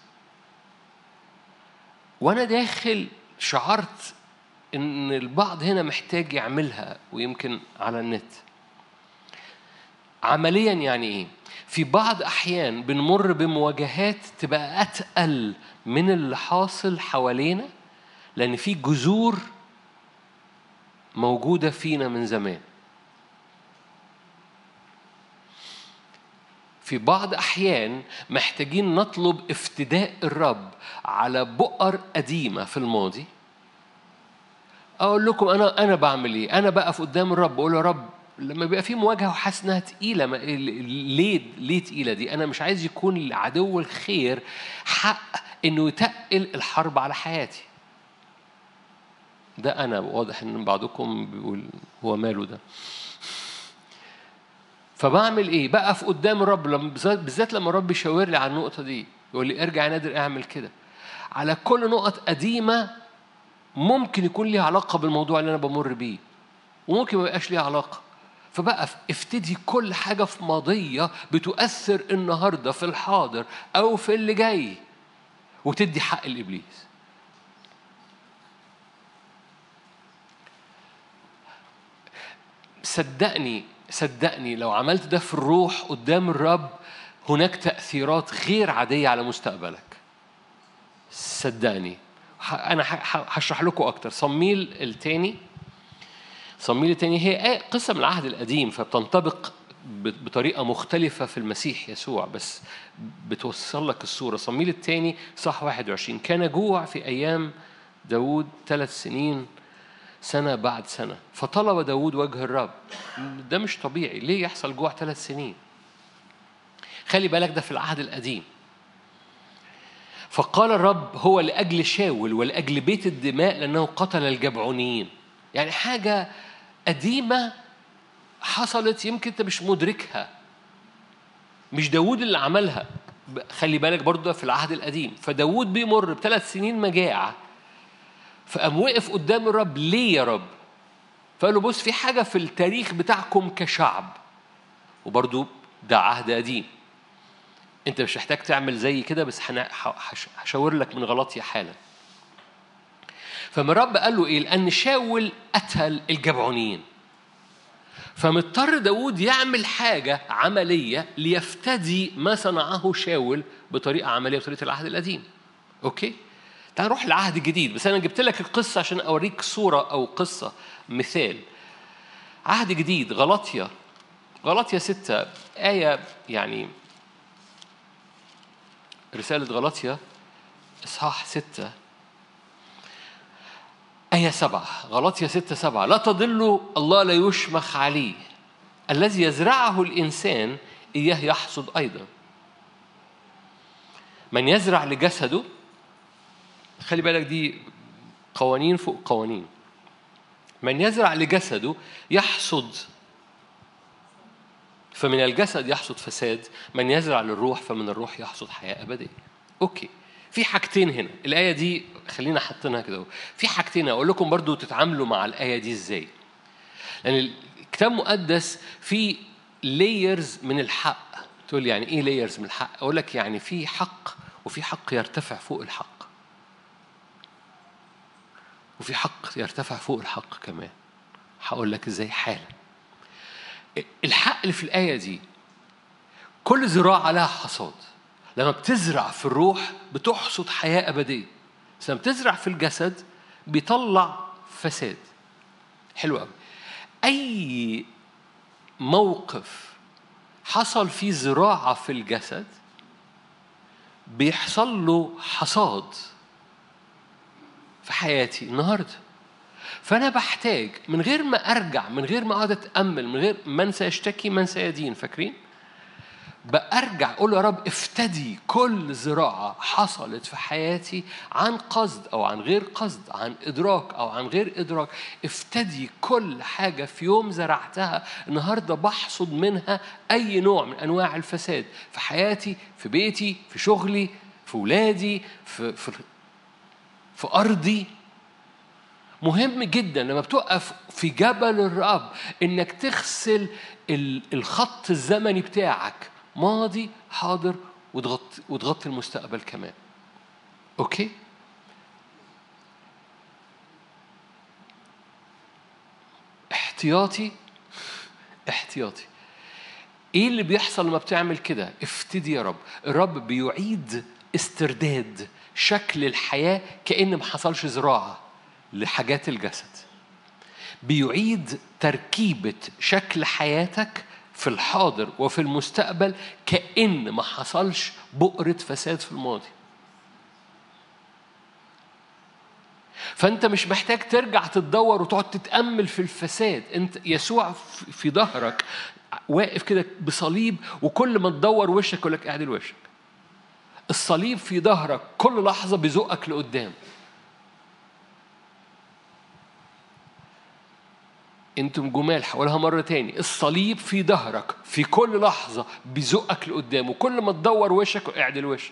وأنا داخل شعرت إن البعض هنا محتاج يعملها، ويمكن على النت. عمليا يعني إيه؟ في بعض أحيان بنمر بمواجهات تبقى أتقل من اللي حاصل حوالينا، لأن في جذور موجودة فينا من زمان. في بعض أحيان محتاجين نطلب افتداء الرب على بؤر قديمة في الماضي. أقول لكم أنا أنا بعمل إيه؟ أنا بقف قدام الرب بقول يا رب، لما بيبقى في مواجهة وحاسس إنها تقيلة، ليه ليه تقيلة دي؟ أنا مش عايز يكون لعدو الخير حق إنه يتقل الحرب على حياتي. ده أنا واضح إن بعضكم بيقول هو ماله ده. فبعمل إيه؟ بقف قدام الرب، لما بالذات لما الرب يشاور لي على النقطة دي، يقول لي ارجع يا نادر اعمل كده على كل نقط قديمة ممكن يكون لي علاقة بالموضوع اللي أنا بمر بيه، وممكن ما يبقاش لي علاقة. فبقى افتدي كل حاجة في ماضية بتؤثر النهاردة في الحاضر أو في اللي جاي، وتدي حق الإبليس. صدقني صدقني لو عملت ده في الروح قدام الرب هناك تأثيرات غير عادية على مستقبلك. صدقني. أنا هشرح لكم أكتر. صمويل التاني صمويل التاني هي قصة من العهد القديم، فبتنطبق بطريقة مختلفة في المسيح يسوع، بس بتوصل لك الصورة. صمويل التاني صح واحد وعشرين. كان جوع في أيام داود ثلاث سنين سنة بعد سنة، فطلب داود وجه الرب. ده مش طبيعي، ليه يحصل جوع ثلاث سنين؟ خلي بالك ده في العهد القديم. فقال الرب هو لأجل شاول ولأجل بيت الدماء لأنه قتل الجبعونيين. يعني حاجة قديمة حصلت يمكن أنت مش مدركها، مش داود اللي عملها. خلي بالك برضو ده في العهد القديم. فداود بيمر بثلاث سنين مجاعة، فقام وقف قدام الرب. ليه يا رب؟ فقال له بص، في حاجة في التاريخ بتاعكم كشعب، وبرضو ده عهد قديم، انت مش محتاج تعمل زي كده، بس هشاور لك من غلطي حالا. فما الرب قال له ايه؟ لأن شاول قتل الجبعونيين، فمضطر داود يعمل حاجة عملية ليفتدي ما صنعه شاول بطريقة عملية بطريقة العهد القديم. أوكي؟ تعال نروح للعهد الجديد، بس أنا جبت لك القصة عشان أوريك صورة أو قصة مثال. عهد جديد، غلاطيا غلاطيا ستة آية، يعني رسالة غلاطيا إصحاح ستة آية سبعة. غلاطيا ستة سبعة. لا تضلوا الله لا يشمخ عليه، الذي يزرعه الإنسان إياه يحصد أيضا. من يزرع لجسده، خلي بالك دي قوانين فوق قوانين. من يزرع لجسده يحصد، فمن الجسد يحصد فساد. من يزرع للروح فمن الروح يحصد حياة أبدية. أوكي، في حاجتين هنا. الآية دي خلينا حطينها كده. في حاجتين أقول لكم برضو تتعاملوا مع الآية دي إزاي، لأن الكتاب المقدس في layers من الحق. تقول يعني إيه layers من الحق؟ أقول لك يعني في حق، وفي حق يرتفع فوق الحق، وفي حق يرتفع فوق الحق كمان. هقول لك إزاي حالا. الحق اللي في الآية دي كل زراعة لها حصاد. لما بتزرع في الروح بتحصد حياة أبدية، بس لما بتزرع في الجسد بيطلع فساد. حلو قوي. أي موقف حصل فيه زراعة في الجسد بيحصل له حصاد في حياتي النهاردة. فأنا بحتاج من غير ما أرجع، من غير ما أقعد أتأمل، من غير من سيشتكي من سيدين، فاكرين؟ بأرجع أقول يا رب افتدي كل زراعة حصلت في حياتي عن قصد أو عن غير قصد، عن إدراك أو عن غير إدراك. افتدي كل حاجة في يوم زرعتها النهاردة بحصد منها أي نوع من أنواع الفساد في حياتي، في بيتي، في شغلي، في ولادي، في, في, في أرضي. مهم جدا لما بتقف في جبل الرب إنك تغسل الخط الزمني بتاعك، ماضي حاضر وتغطي وتغطي المستقبل كمان. أوكي؟ احتياطي احتياطي ايه اللي بيحصل لما بتعمل كده؟ افتدي يا رب. الرب بيعيد استرداد شكل الحياة كأن ما حصلش زراعة لحاجات الجسد. بيعيد تركيبة شكل حياتك في الحاضر وفي المستقبل كأن ما حصلش بؤرة فساد في الماضي. فأنت مش محتاج ترجع تدور وتقعد تتأمل في الفساد. أنت يسوع في ظهرك واقف كده بصليب، وكل ما تدور وشك يقول لك اعدل وشك. الصليب في ظهرك كل لحظة بيزقك لقدام. انتم جمال، حولها مرة تاني. الصليب في ظهرك في كل لحظة بيزقك لقدام، وكل ما تدور وشك اعدل وشك.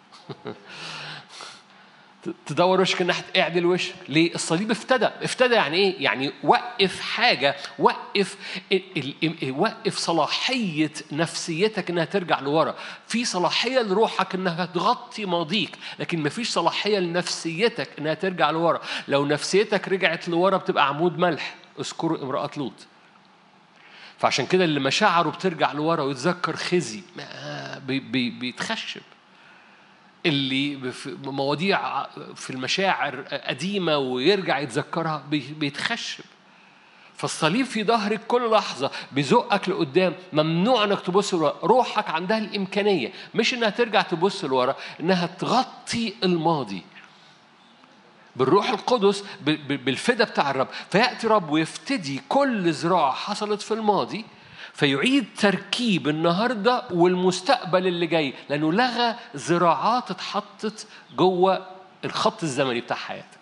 تدور وشك ناحية اعدل وشك. ليه؟ الصليب افتدى. افتدى يعني ايه؟ يعني وقف حاجة، وقف وقف صلاحية نفسيتك انها ترجع لورا. في صلاحية لروحك انها تغطي ماضيك، لكن ما فيش صلاحية لنفسيتك انها ترجع لورا. لو نفسيتك رجعت لورا بتبقى عمود ملح. اذكروا امرأة لوط. فعشان كده اللي مشاعره بترجع لورا ويتذكر خزي بي بي بيتخشب. اللي في مواضيع في المشاعر قديمة ويرجع يتذكرها بيتخشب. فالصليب في ظهرك كل لحظة بيزقك لقدام. ممنوع انك تبص لورا. روحك عندها الإمكانية مش انها ترجع تبص لورا، انها تغطي الماضي بالروح القدس بالفدا بتاع الرب. فيأتي رب ويفتدي كل زراعة حصلت في الماضي، فيعيد تركيب النهاردة والمستقبل اللي جاي، لأنه لغى زراعات اتحطت جوه الخط الزمني بتاع حياتك.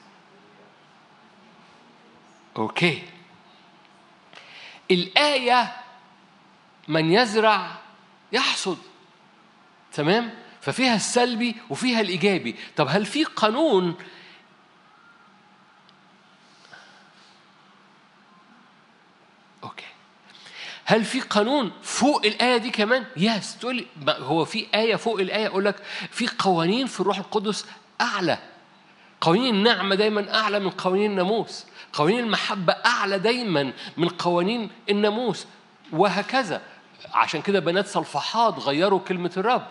أوكي. الآية من يزرع يحصد، تمام؟ ففيها السلبي وفيها الإيجابي. طب هل في قانون؟ أوكي. هل في قانون فوق الآية دي كمان؟ يس. تقول هو في آية فوق الآية؟ أقول لك في قوانين في الروح القدس أعلى. قوانين النعمة دايما أعلى من قوانين الناموس. قوانين المحبة أعلى دايما من قوانين الناموس، وهكذا. عشان كده بنات صلفحات غيروا كلمة الرب.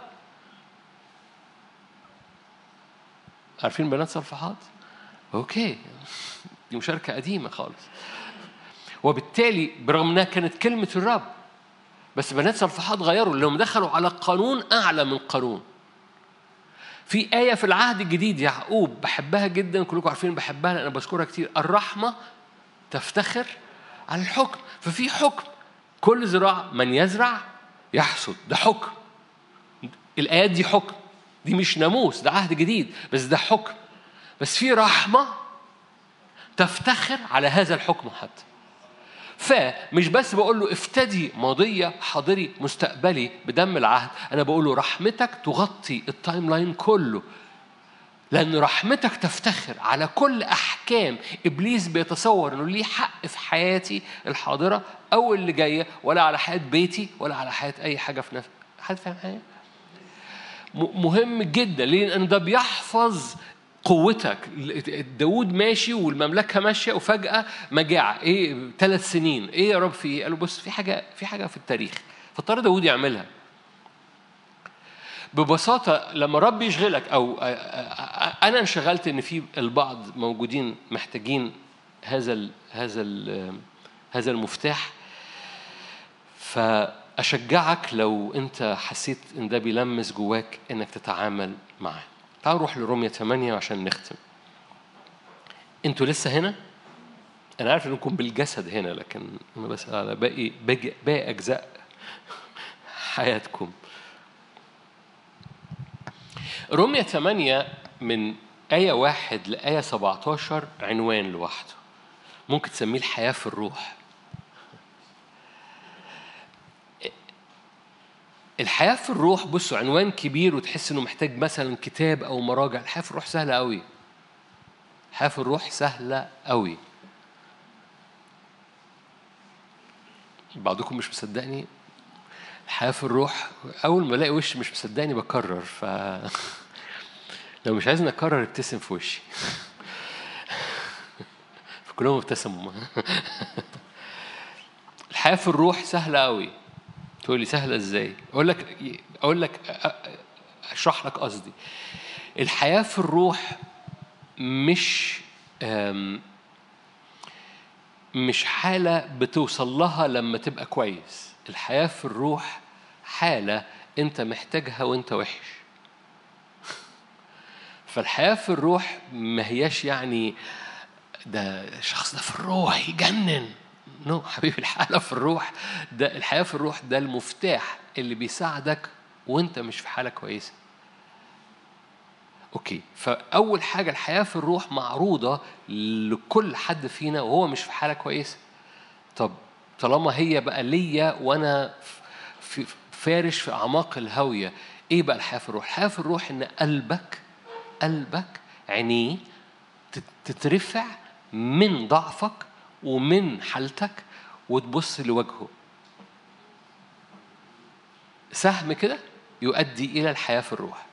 عارفين بنات صلفحات؟ أوكي، دي مشاركة قديمة خالص. وبالتالي برغم أنها كانت كلمة الرب، بس بنات صلفحات غيروا لأنهم دخلوا على قانون أعلى من قانون. في آية في العهد الجديد يعقوب بحبها جدا، كلكم عارفين بحبها لأن أنا بذكرها كتير. الرحمة تفتخر على الحكم. ففي حكم. كل زراعة من يزرع يحصد، ده حكم. الآيات دي حكم، دي مش ناموس، ده عهد جديد، بس ده حكم. بس في رحمة تفتخر على هذا الحكم حتى. فمش بس بقول له افتدي ماضية حاضري مستقبلي بدم العهد، أنا بقول له رحمتك تغطي التايم لاين كله، لأن رحمتك تفتخر على كل أحكام إبليس بيتصور أنه ليه حق في حياتي الحاضرة أو اللي جاية، ولا على حياة بيتي ولا على حياة أي حاجة في نفسي. حد فاهم حاجة؟ مهم جدا، لأن ده بيحفظ قوتك. داود ماشي والمملكة ماشية وفجأة مجاعة. إيه ثلاث سنين؟ إيه يا رب في إيه؟ قالوا بص في حاجة في حاجة في التاريخ، فاضطر داود يعملها. ببساطة لما رب يشغلك أو أنا انشغلت إن في البعض موجودين محتاجين هذا ال هذا ال هذا المفتاح، فأشجعك لو أنت حسيت إن ده بيلمس جواك إنك تتعامل معاه. تعالوا نروح لرومية ثمانية عشان نختم. أنتوا لسه هنا؟ أنا عارف إنكم بالجسد هنا، لكن أنا بس على باقي باقي أجزاء حياتكم. رومية ثمانية من آية واحد لآية سبعة عشر عنوان لوحده، ممكن تسميه الحياة في الروح. الحياة في الروح، بصوا عنوان كبير وتحس إنه محتاج مثلا كتاب أو مراجع. الحياة في الروح سهلة قوي. الحياة في الروح سهلة قوي. بعضكم مش مصدقني. الحياة في الروح أول ما ألاقي وش مش مصدقني بكرر، ف لو مش عايزني أكرر ابتسم في وشي. فكلهم ابتسموا. الحياة في الروح سهلة قوي. تقول لي سهلة ازاي؟ اقول لك اقول لك اشرح لك قصدي. الحياة في الروح مش مش حالة بتوصل لها لما تبقى كويس. الحياة في الروح حالة انت محتاجها وانت وحش. فالحياة في الروح ما هياش يعني ده الشخص ده في الروح يجنن. نو no, حبيبي، الحالة في الروح ده الحياة في الروح ده المفتاح اللي بيساعدك وانت مش في حالة كويسة. اوكي، فأول حاجة الحياة في الروح معروضة لكل حد فينا وهو مش في حالة كويسة. طب طالما هي بقى ليا وانا في فارش في أعماق الهوية، ايه بقى الحياة في الروح؟ الحياة في الروح ان قلبك قلبك عينيه تترفع من ضعفك ومن حالتك وتبص لوجهه. سهم كده يؤدي إلى الحياة في الروح.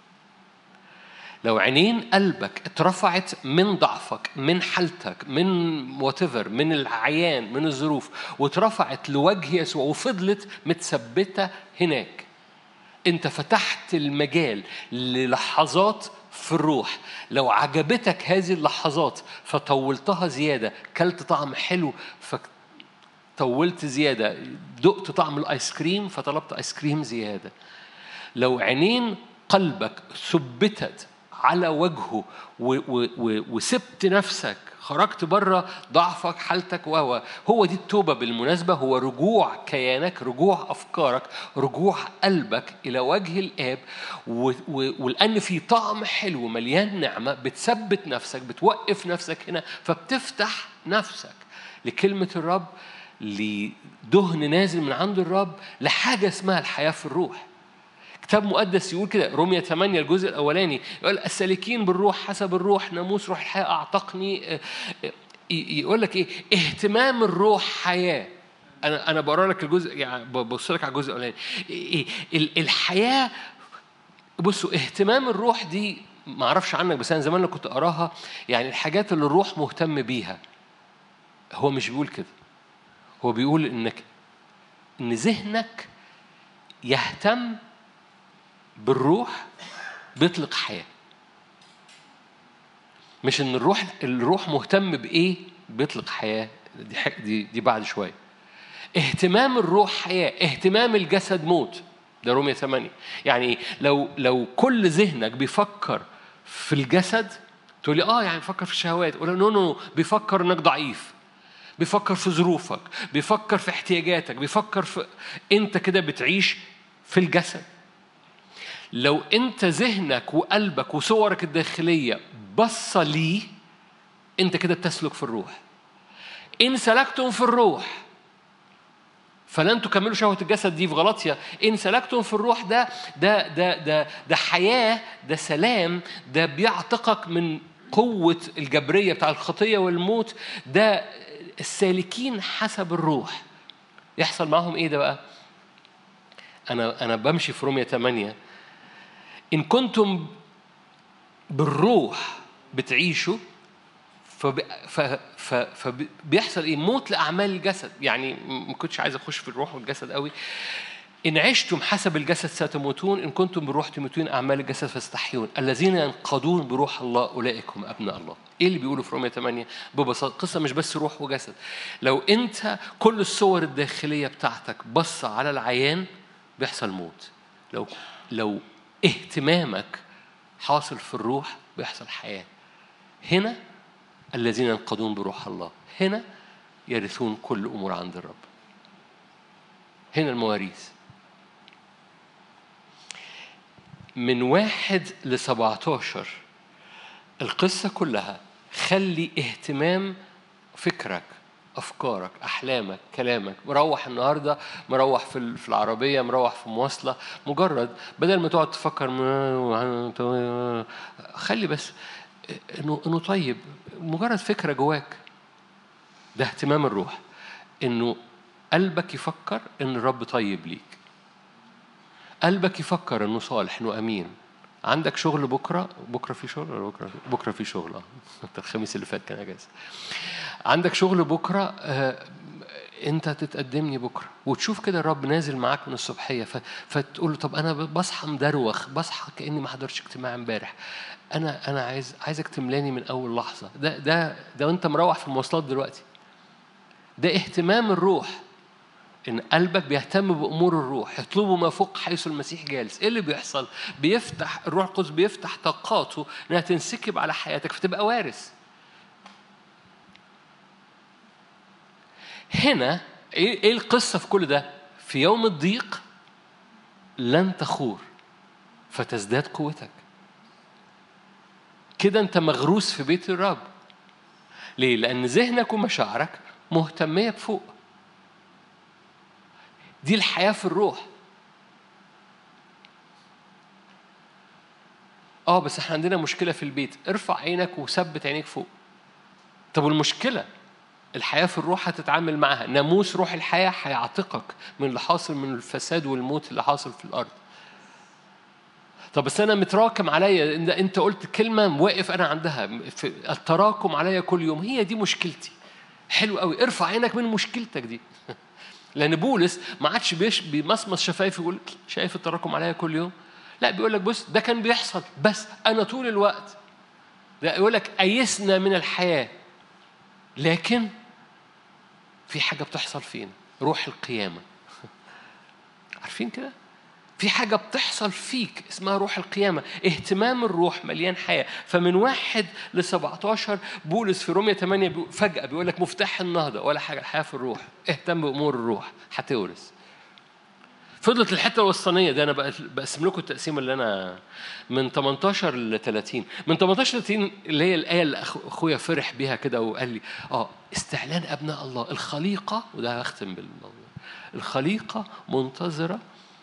لو عينين قلبك اترفعت من ضعفك، من حالتك، من whatever، من العيان، من الظروف، واترفعت لوجه يسوع وفضلت متثبتة هناك، انت فتحت المجال للحظات في الروح. لو عجبتك هذه اللحظات فطولتها زيادة، كلت طعم حلو فطولت زيادة، دقت طعم الآيس كريم فطلبت آيس كريم زيادة. لو عينين قلبك ثبتت على وجهه وسبت نفسك، خرجت بره ضعفك حالتك، وهو هو دي التوبة بالمناسبة، هو رجوع كيانك، رجوع أفكارك، رجوع قلبك إلى وجه الآب. ولأن في طعم حلو مليان نعمة بتثبت نفسك، بتوقف نفسك هنا، فبتفتح نفسك لكلمة الرب، لدهن نازل من عند الرب، لحاجة اسمها الحياة في الروح. كتاب مقدس يقول كده، رومية ثمانية الجزء الأولاني يقول السالكين بالروح حسب الروح ناموس روح الحياة أعتقني. يقول لك إيه؟ اهتمام الروح حياة. أنا أنا بقرأ لك الجزء، يعني ببص لك على الجزء الأولاني. إيه الحياة؟ بصوا، اهتمام الروح دي ما أعرفش عنك، بس أنا زمان اللي كنت أقراها يعني الحاجات اللي الروح مهتم بيها. هو مش بيقول كده، هو بيقول إنك إن ذهنك يهتم بالروح بيطلق حياة. مش ان الروح الروح مهتم بايه بيطلق حياة، دي دي دي بعد شويه. اهتمام الروح حياة، اهتمام الجسد موت. ده رومية ثمانية. يعني لو لو كل ذهنك بيفكر في الجسد تقول لي اه يعني بيفكر في الشهوات، اقول نو نو بيفكر انك ضعيف، بيفكر في ظروفك، بيفكر في احتياجاتك، بيفكر في انت كده بتعيش في الجسد. لو انت ذهنك وقلبك وصورك الداخلية بص لي، انت كده بتسلك في الروح. ان سلكتم في الروح فلن تكملوا شهوة الجسد، دي في غلطية. ان سلكتم في الروح ده ده ده ده ده حياة، ده سلام، ده بيعتقك من قوة الجبرية بتاع الخطية والموت. ده السالكين حسب الروح يحصل معهم ايه ده بقى؟ انا انا بمشي في رومية ثمانية. إن كنتم بالروح بتعيشوا فب... ف... ف... فبيحصل إيه؟ موت لأعمال الجسد. يعني ما كنتش عايز أخش في الروح والجسد قوي. إن عشتم حسب الجسد ستموتون، إن كنتم بالروح تموتون أعمال الجسد فاستحيون. الذين ينقضون بروح الله أولئك هم أبناء الله. إيه اللي بيقولوا في رومية ثمانية؟ ببساطة قصة مش بس روح وجسد. لو أنت كل الصور الداخلية بتاعتك بص على العيان بيحصل موت. لو لو اهتمامك حاصل في الروح بيحصل حياة. هنا الذين ينقضون بروح الله، هنا يرثون كل أمور عند الرب. هنا المواريث. من واحد لسبعتاشر القصة كلها خلي اهتمام فكرك، أفكارك، أحلامك، كلامك. مروح النهاردة، مروح في في العربية، مروح في مواصلة، مجرد بدل ما تقعد تفكر خلي بس إنه إنه طيب، مجرد فكرة جواك. ده اهتمام الروح، إنه قلبك يفكر إن الرب طيب ليك، قلبك يفكر إنه صالح، إنه أمين. عندك شغل بكرة، بكرة في شغل ولا بكرة بكرة في شغل؟ اه الخميس اللي فات كان اجازة. عندك شغل بكرة، أنت تتقدمني بكرة وتشوف كده الرب نازل معاك من الصبحية، فتقول له طب أنا بصحى مدروخ، بصحى كأني ما حضرتش اجتماع امبارح، أنا أنا عايز عايزك تملاني من أول لحظة. ده ده ده وأنت مروح في المواصلات دلوقتي. ده اهتمام الروح، إن قلبك بيهتم بأمور الروح، يطلبوا ما فوق حيث المسيح جالس. إيه اللي بيحصل؟ بيفتح الروح القدس، بيفتح طاقاته إنها تنسكب على حياتك فتبقى وارث. هنا إيه إيه القصة في كل ده؟ في يوم الضيق لن تخور فتزداد قوتك. كده أنت مغروس في بيت الرب. ليه؟ لأن ذهنك ومشاعرك مهتمية بفوق. دي الحياة في الروح. آه بس إحنا عندنا مشكلة في البيت. ارفع عينك وثبت عينيك فوق. طب والمشكلة الحياة في الروح هتتعامل معها. ناموس روح الحياة هيعتقك من اللي حاصل، من الفساد والموت اللي حاصل في الأرض. طب بس أنا متراكم عليا، إن أنت قلت كلمة واقف أنا عندها، في التراكم عليا كل يوم. هي دي مشكلتي. حلو قوي، ارفع عينك من مشكلتك دي. لأن بولس ما عادش بيمصمص شفايفه يقول شايف التراكم عليا كل يوم. لا، بيقول لك بص ده كان بيحصل بس أنا طول الوقت. ده يقول لك أيسنا من الحياة، لكن في حاجة بتحصل فينا، روح القيامة. عارفين كده؟ في حاجة بتحصل فيك اسمها روح القيامة. اهتمام الروح مليان حياة. فمن واحد لسبعتاشر بولس في رومية ثمانية بيقول فجأة بيقول لك مفتاح النهضة ولا حاجة، الحياة في الروح. اهتم بأمور الروح هتورث. فضلت الحتة الوسطانية ده أنا بقسم لكم التقسيم اللي أنا من تمنتاشر ل ثلاثين. من تمنتاشر ل ثلاثين اللي هي الآية اللي أخويا فرح بيها كده وقال لي آه استعلان أبناء الله. الخليقة، وده هختم بالموضوع، الخليقة منتظرة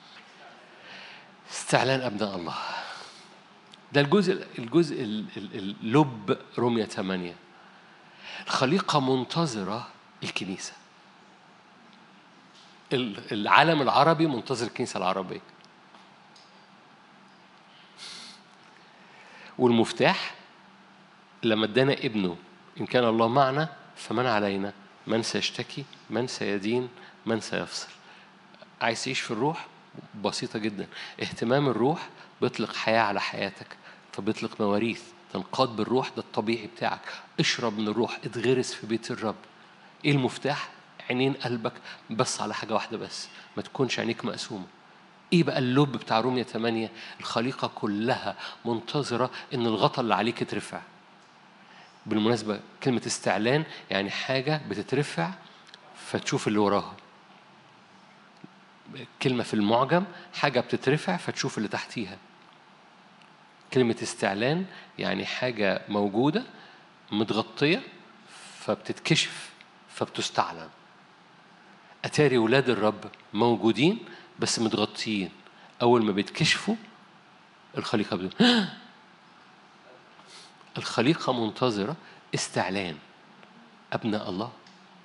استعلان أبناء الله. ده الجزء الجزء اللب رومية ثمانية. الخليقة منتظرة الكنيسة. العالم العربي منتظر الكنيسة العربية. والمفتاح لما ادانا ابنه، إن كان الله معنا فمن علينا، من سيشتكي، من سيدين، من سيفصل. عايز تعيش في الروح؟ بسيطة جدا. اهتمام الروح بيطلق حياة على حياتك، فبيطلق مواريث تنقاد بالروح. ده الطبيعي بتاعك. اشرب من الروح، اتغرس في بيت الرب. ايه المفتاح؟ عينين قلبك بس على حاجة واحدة بس، ما تكونش عينيك مقسومة. ايه بقى اللب بتاع رومية ثمانية؟ الخليقة كلها منتظرة ان الغطاء اللي عليك يترفع. بالمناسبة كلمة استعلان يعني حاجة بتترفع فتشوف اللي وراها. كلمة في المعجم حاجة بتترفع فتشوف اللي تحتيها. كلمة استعلان يعني حاجة موجودة متغطية فبتتكشف فبتستعلن. أتاري ولاد الرب موجودين بس متغطيين. أول ما بيتكشفوا الخليقة بدون الخليقة منتظرة استعلان أبناء الله.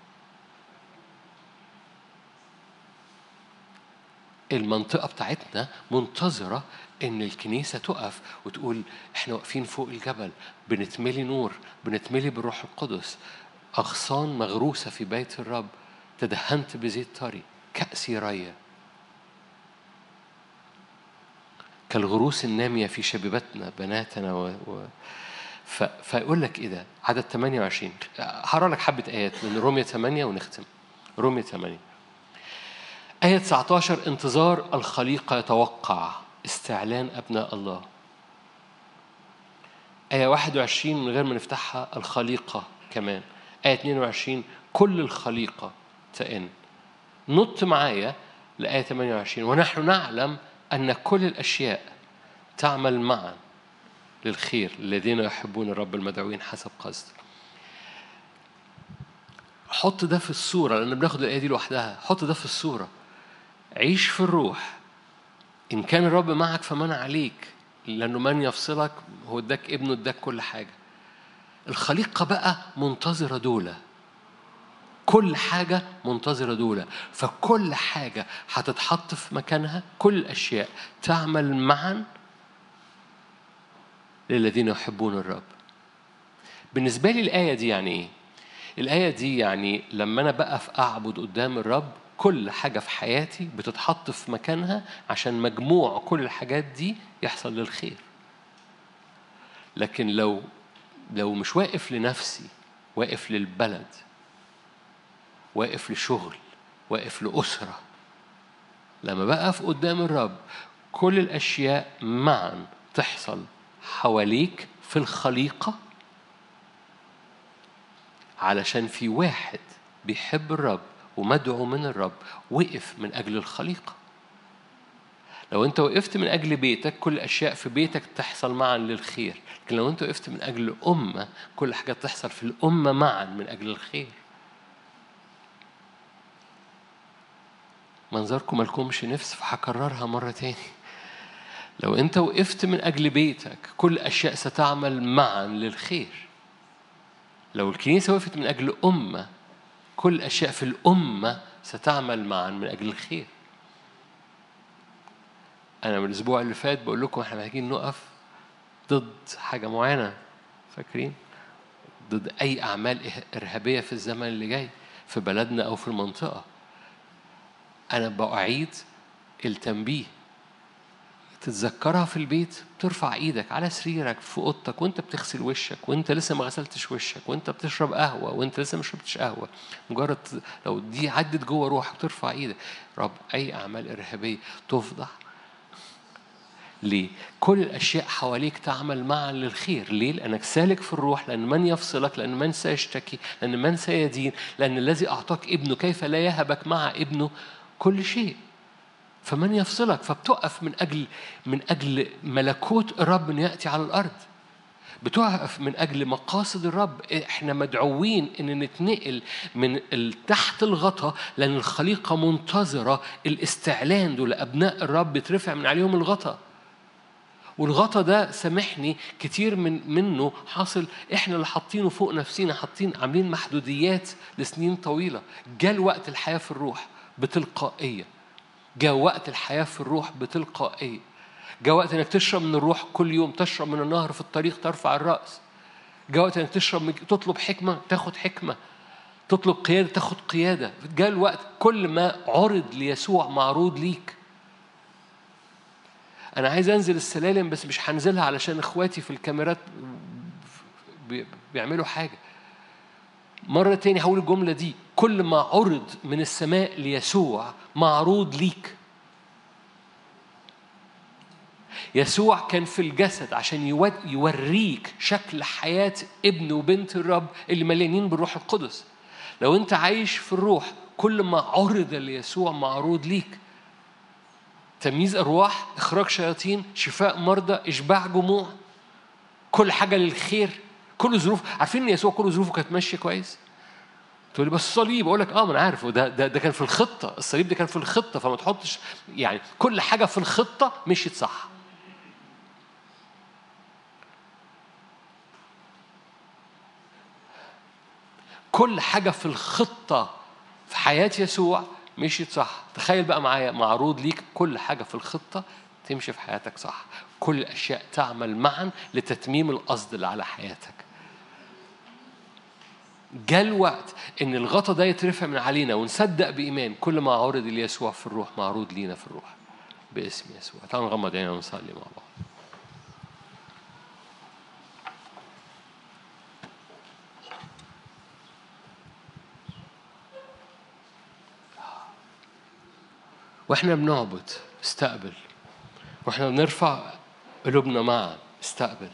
المنطقة بتاعتنا منتظرة إن الكنيسة تقف وتقول إحنا واقفين فوق الجبل، بنتملي نور، بنتملي بالروح القدس، أغصان مغروسة في بيت الرب، تدهنت بزيت طري، كأسي ريا كالغروس النامية في شبيبتنا بناتنا و... و... ف... فيقول لك إيه ده؟ عدد ثمانية وعشرين. هقرأ لك حبة آيات من رومية ثمانية ونختم. رومية ثمانية آية تسعة عشر. انتظار الخليقة يتوقع استعلان أبناء الله. آية واحد وعشرين من غير ما نفتحها الخليقة كمان. آية اثنين وعشرين كل الخليقة تئن. نط معايا لآية ثمانية وعشرين. ونحن نعلم أن كل الأشياء تعمل معا للخير الذين يحبون الرب المدعوين حسب قصد. حط ده في الصورة، لأن بناخد الآية دي لوحدها. حط ده في الصورة. عيش في الروح. إن كان الرب معك فمن عليك، لأنه من يفصلك هو اداك ابنه، اداك كل حاجة. الخليقة بقى منتظرة دولة. كل حاجة منتظرة دولة. فكل حاجة هتتحط في مكانها. كل الأشياء تعمل معا للذين يحبون الرب. بالنسبة لي الآية دي يعني إيه؟ الآية دي يعني لما أنا بقف أعبد قدام الرب كل حاجة في حياتي بتتحط في مكانها عشان مجموع كل الحاجات دي يحصل للخير. لكن لو لو مش واقف لنفسي، واقف للبلد، واقف لشغل، واقف لأسرة، لما بقف قدام الرب كل الأشياء معا تحصل حواليك في الخليقة علشان في واحد بيحب الرب ومدعو من الرب وقف من أجل الخليقة. لو أنت وقفت من أجل بيتك كل أشياء في بيتك تحصل معا للخير، لكن لو أنت وقفت من أجل أمة كل حاجة تحصل في الأمة معا من أجل الخير. منظركم مالكمش نفس، فهكررها مرة تاني. لو أنت وقفت من أجل بيتك كل أشياء ستعمل معا للخير. لو الكنيسة وقفت من أجل أمة كل أشياء في الأمة ستعمل معا من أجل الخير. أنا من الأسبوع اللي فات بقول لكم إحنا محتاجين نقف ضد حاجة معينة، فاكرين؟ ضد أي أعمال إرهابية في الزمن اللي جاي في بلدنا أو في المنطقة. أنا بأعيد التنبيه، تتذكرها في البيت، ترفع ايدك على سريرك في اوضتك وانت بتغسل وشك وانت لسه ما غسلتش وشك وانت بتشرب قهوه وانت لسه ما شربتش قهوه، مجرد لو دي عدت جوه روحك ترفع ايدك. رب اي اعمال ارهابيه تفضح. ليه؟ كل الاشياء حواليك تعمل معا للخير. ليه؟ لانك سالك في الروح، لان من يفصلك، لان من سيشتكي، لان من سيدين، لان الذي اعطاك ابنه كيف لا يهبك مع ابنه كل شيء. فمن يفصلك؟ فبتقف من أجل من أجل ملكوت الرب أن يأتي على الأرض. بتقف من أجل مقاصد الرب. إحنا مدعوين أن نتنقل من تحت الغطاء، لأن الخليقة منتظرة الاستعلان دول أبناء الرب يترفع من عليهم الغطاء. والغطاء ده سامحني كتير من منه حاصل إحنا اللي حاطينه فوق نفسينا، حاطين عاملين محدوديات لسنين طويلة. جاء وقت الحياة في الروح بتلقائية. جاء وقت الحياة في الروح بتلقائية. جاء وقت انك تشرب من الروح كل يوم، تشرب من النهر في الطريق ترفع الرأس. جاء وقت انك تشرب، تطلب حكمة تاخد حكمة، تطلب قيادة تاخد قيادة. جاء الوقت كل ما عرض ليسوع معروض ليك. أنا عايز أنزل السلالم بس مش هنزلها علشان إخواتي في الكاميرات بيعملوا حاجة. مرة تاني هقول الجملة دي، كل ما عرض من السماء ليسوع معروض ليك. يسوع كان في الجسد عشان يوريك شكل حياة ابن وبنت الرب اللي مليانين بالروح القدس. لو انت عايش في الروح كل ما عرض ليسوع معروض ليك. تمييز أرواح، إخراج شياطين، شفاء مرضى، إشباع جموع، كل حاجة للخير، كل ظروف. عارفين ان يسوع كل ظروفه كانت ماشيه كويس؟ تقول لي بس الصليب، اقول لك اه ما انا عارف، وده ده, ده كان في الخطه. الصليب ده كان في الخطه، فما تحطش يعني كل حاجه في الخطه مشيت صح. كل حاجه في الخطه في حياه يسوع مشيت صح. تخيل بقى معايا معروض ليك كل حاجه في الخطه تمشي في حياتك صح. كل الاشياء تعمل معا لتتميم القصد اللي على حياتك. جاء الوقت ان الغطا ده يترفع من علينا ونصدق بإيمان كل ما عرض ليسوع في الروح معروض لينا في الروح باسم يسوع. تعالوا نغمض عينينا ونصلي مع بعض. واحنا بنعبد استقبل، واحنا بنرفع قلوبنا معا استقبل.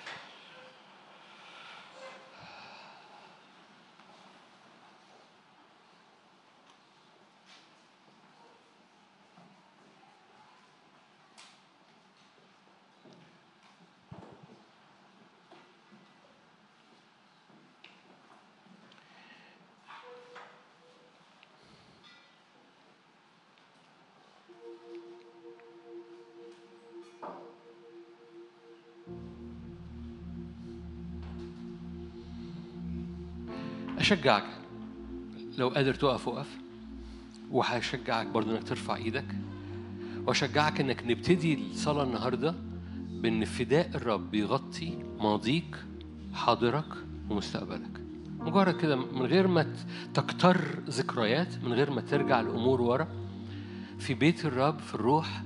أشجعك لو قادر تقف وقف، وهشجعك برضو انك ترفع ايدك، واشجعك انك نبتدي الصلاة النهاردة بان فداء الرب يغطي ماضيك حاضرك ومستقبلك. مجرد كده من غير ما تكتر ذكريات، من غير ما ترجع الأمور ورا، في بيت الرب في الروح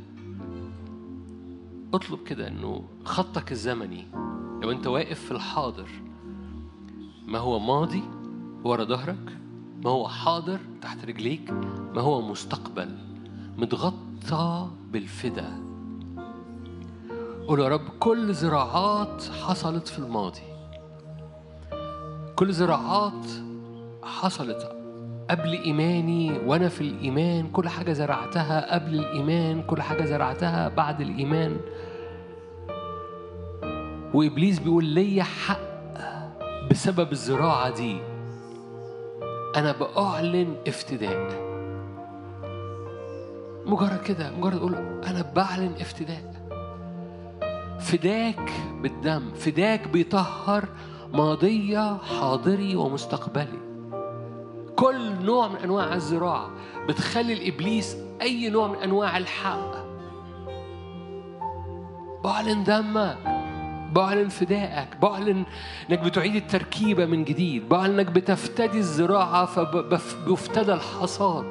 اطلب كده إنه خطك الزمني لو أنت واقف في الحاضر، ما هو ماضي ورا ظهرك، ما هو حاضر تحت رجليك، ما هو مستقبل متغطى بالفدا. قول يا رب كل زراعات حصلت في الماضي، كل زراعات حصلت قبل إيماني وأنا في الإيمان، كل حاجة زرعتها قبل الإيمان، كل حاجة زرعتها بعد الإيمان، وإبليس بيقول لي حق بسبب الزراعة دي. أنا بأعلن افتداء. مجرد كده، مجرد أقول أنا بعلن افتداء. فداك بالدم، فداك بيطهر ماضية حاضري ومستقبلي. كل نوع من أنواع الزراعة بتخلي الإبليس أي نوع من أنواع الحق. بعلن دمك، بعلن فدائك، بعلن انك بتعيد التركيبة من جديد، بعلن انك بتفتدي الزراعة فبيفتدى الحصاد،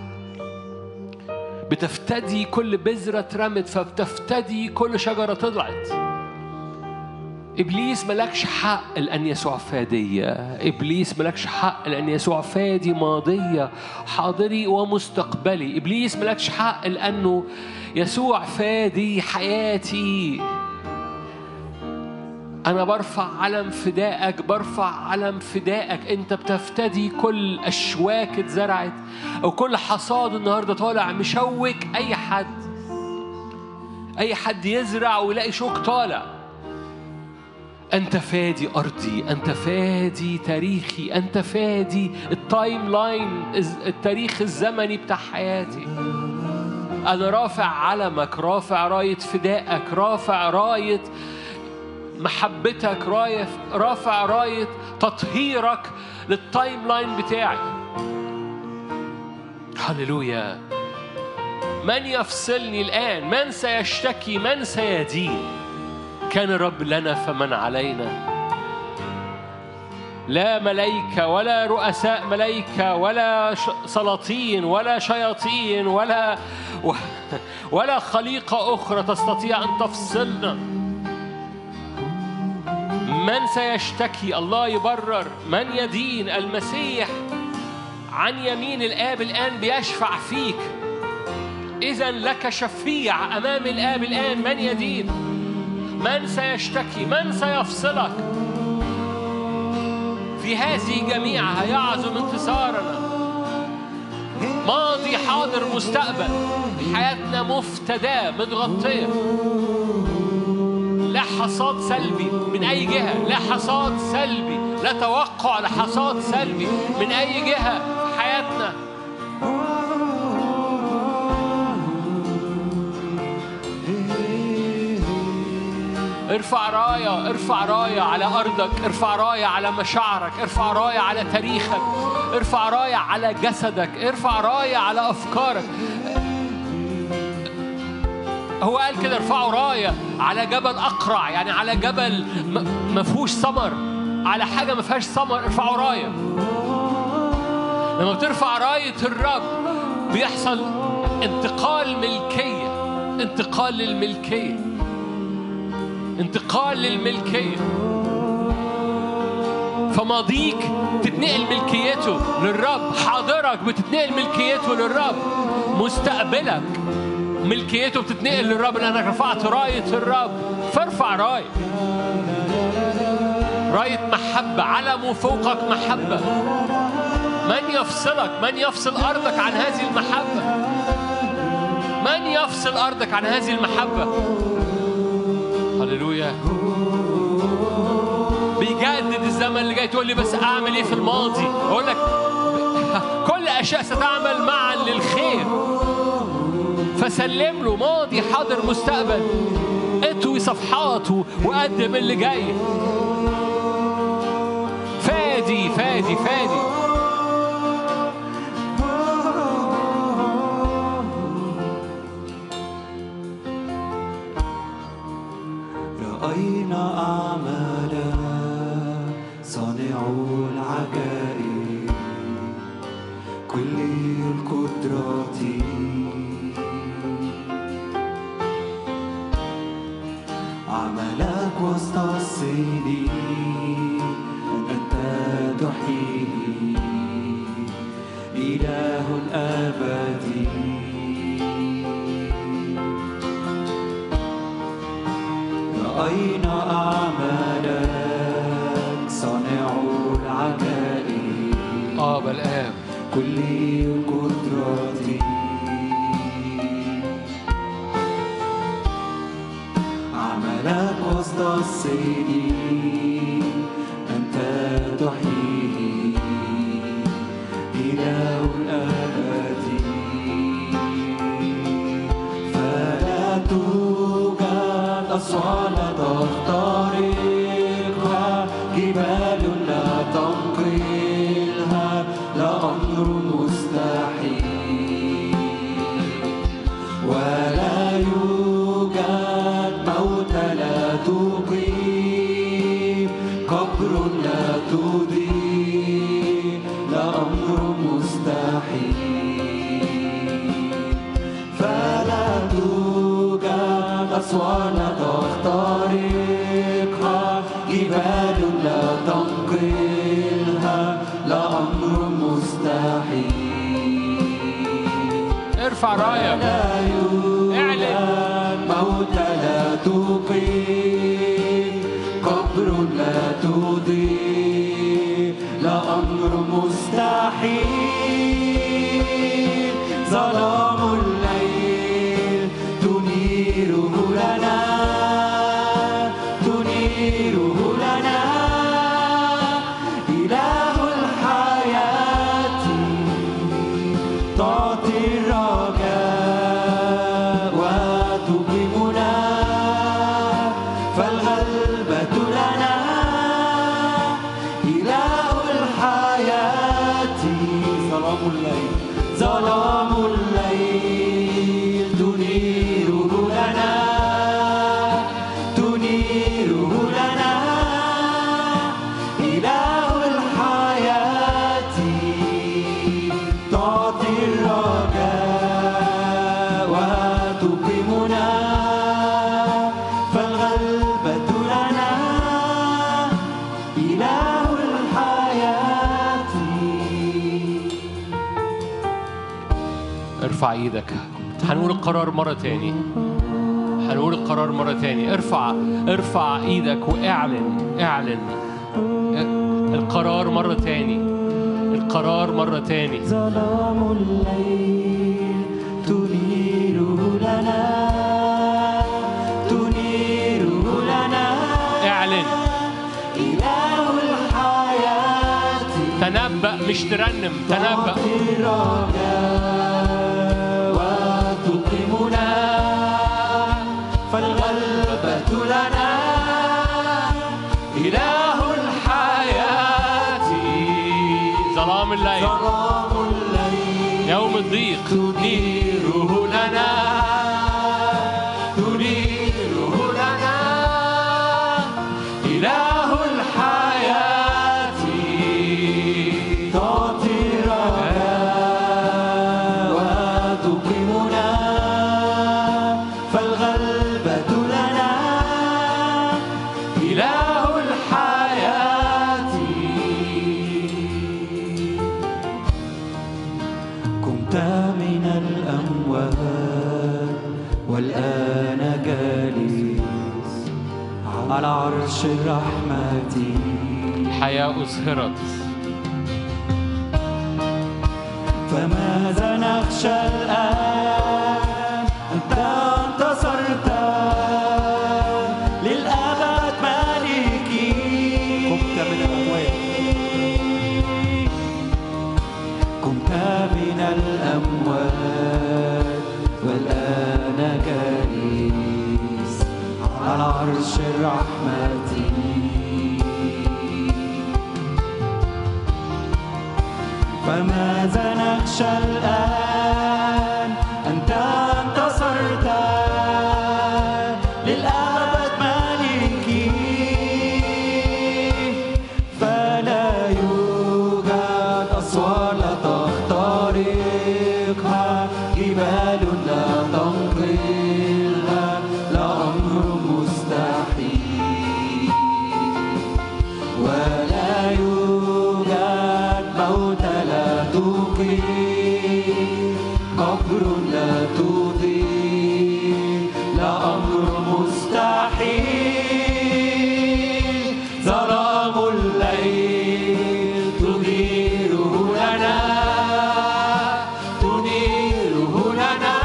بتفتدي كل بذرة اترمت فبتفتدي كل شجرة طلعت. إبليس ملكش حق لأن يسوع فادية، إبليس ملكش حق لأن يسوع فادي ماضية حاضري ومستقبلي، إبليس ملكش حق لأنه يسوع فادي حياتي. أنا برفع علم فدائك، برفع علم فدائك. أنت بتفتدي كل أشواك اتزرعت أو كل حصاد النهاردة طالع مشوك. أي حد أي حد يزرع ويلاقي شوك طالع، أنت فادي أرضي، أنت فادي تاريخي، أنت فادي التايم لاين، التاريخ الزمني بتاع حياتي. أنا رافع علمك، رافع راية فدائك، رافع راية محبتك، رافع راية تطهيرك للتايم لاين بتاعي. هللويا. من يفصلني الآن؟ من سيشتكي؟ من سيدين؟ كان الرب لنا فمن علينا. لا ملائكة ولا رؤساء ملائكة ولا سلاطين ولا شياطين ولا ولا خليقة أخرى تستطيع أن تفصلنا. من سيشتكي؟ الله يبرر. من يدين؟ المسيح عن يمين الآب الآن بيشفع فيك. إذن لك شفيع أمام الآب الآن. من يدين؟ من سيشتكي؟ من سيفصلك؟ في هذه جميعها يعظم انتصارنا. ماضي حاضر مستقبل، حياتنا مفتداة متغطية. لا حصاد سلبي من أي جهة، لا حصاد سلبي، لا توقع لحصاد سلبي من أي جهة في حياتنا. ارفع راية، ارفع راية على أرضك، ارفع راية على مشاعرك، ارفع راية على تاريخك، ارفع راية على جسدك، ارفع راية على أفكارك. هو قال كده ارفعوا راية على جبل أقرع، يعني على جبل ما فيهوش ثمر، على حاجة ما فيهاش ثمر ارفعوا راية. لما بترفع راية الرب بيحصل انتقال ملكية، انتقال للملكية، انتقال للملكية. فماضيك تتنقل ملكيته للرب، حاضرك بتتنقل ملكيته للرب، مستقبلك ملكيته بتتنقل للرب لأنك رفعت راية الرب. فارفع راية، راية محبة، علم فوقك محبة. من يفصلك؟ من يفصل أرضك عن هذه المحبة؟ من يفصل أرضك عن هذه المحبة؟ هللويا. بيجدد الزمن اللي جاي. تقول لي بس أعمل إيه في الماضي؟ أقول لك كل أشياء ستعمل معا للخير، فسلم له ماضي حاضر مستقبل، اطوي صفحات وقدم اللي جاي. فادي فادي فادي. رأينا أعمالا صانع العجائب كل القدرات عملك وسط السنين أنت تحيي إله أبدي رأينا أعمالك صانع العجائب آب الآب كل القدرات عملك وسط السنين أنت تحيي إله الأبد فلا توجد أسوار لا تخترقها جبال لا تنقلها لا أمر مستحيل ولا يوجد موت لا تقيم قبر لا تضيء لا أمر مستحيل فلا توجد أسوار لا تخترقها جبال لا تنقلها لا أمر مستحيل ارفع راية اعلن موت لا تقيم قبر لا تضيء لا أمر مستحيل ظلام الليل تنيره لنا تنيره لنا إله الحياة تعطي الرجاء وتقيمنا فالغلبة لنا إله الحياة ظلام الليل ظلام الليل تنيره لنا تنيره لنا إله الحياة تعطي الرجاء وتقيمنا فالغلبة لنا إله الحياة. ارفع ايدك. هنقول القرار مرة تاني. هنقول القرار مرة تاني. ارفع ارفع ايدك واعلن اعلن القرار مرة تاني. القرار مرة تاني. ظلام الليل تنيره لنا تنيره لنا اعلن. إله الحياة تنبأ مش ترنم. تنبأ. وتقيمنا فالغلبة لنا إله الحياة ظلام الليل ظلام الليل يوم الضيق تنيره لنا تنيره لنا إله الحياة تعطي رجاء وتقيمنا فالغلبة لنا إله الحياة كنت من الأموات والآن جالس على عرش الرحمة الحياة أظهرت فماذا نخشى الآن أنت انتصرت للأبد مالكي قمت من الأموات قمت من الأموات والآن جالس على عرش الرحمة فماذا نخشى الآن أنت انتصرت للأبد مالكي تقيم قبر لا تضيء لا أمر مستحيل ظلام الليل تنيره لنا تنيره لنا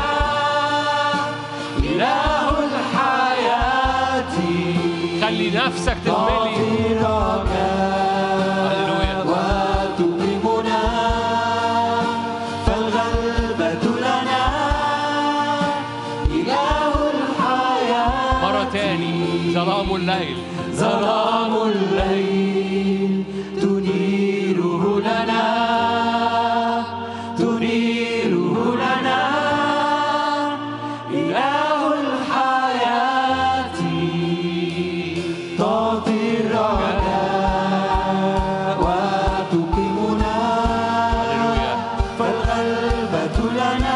إله الحياة خلي نفسك تتملي ظلام الليل ظلام الليل تنيره لنا تنيره لنا إله الحياة تعطي الرجاء وتقيمنا فالغلبة لنا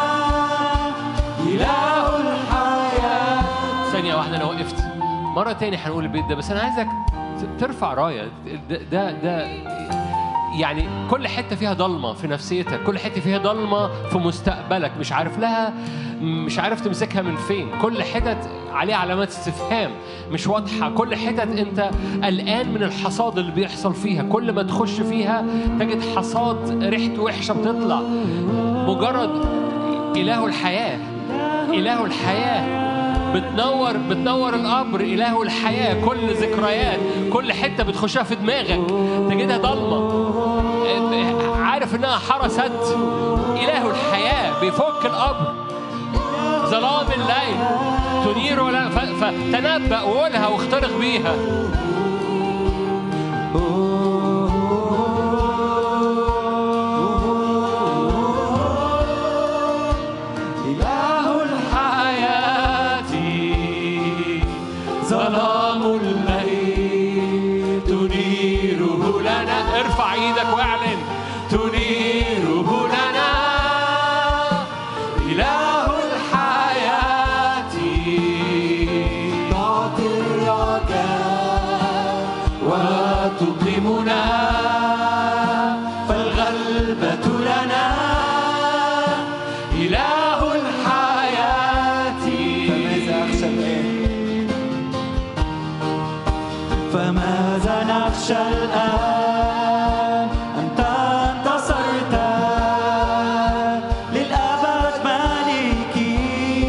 إله الحياة. ثانية واحدة أنا وقفت مرة تاني هنقول البيت ده، بس أنا عايزك ترفع راية. ده, ده ده يعني كل حتة فيها ضلمة في نفسيتك، كل حتة فيها ضلمة في مستقبلك، مش عارف لها، مش عارف تمسكها من فين. كل حتة عليها علامات استفهام مش واضحة. كل حتة أنت قلقان من الحصاد اللي بيحصل فيها. كل ما تخش فيها تجد حصاد ريحته وحشة بتطلع. مجرد إله الحياة، إله الحياة بتنور بتنور القبر. إله الحياة كل ذكريات، كل حتة بتخشها في دماغك تجدها ضلمة، عارف إنها حرست. إله الحياة بيفك القبر. ظلام الليل تنير ولا فتنبأ وقولها واخترق بيها. ظلام الليل تنيره لنا. ارفع ايدك واعلن تنيره لنا إله الحياة تعطي الرجاء وتقيمنا فالغلبة لنا إله الحياة. فماذا نخشى الآن أنت انتصرت للأبد مالكي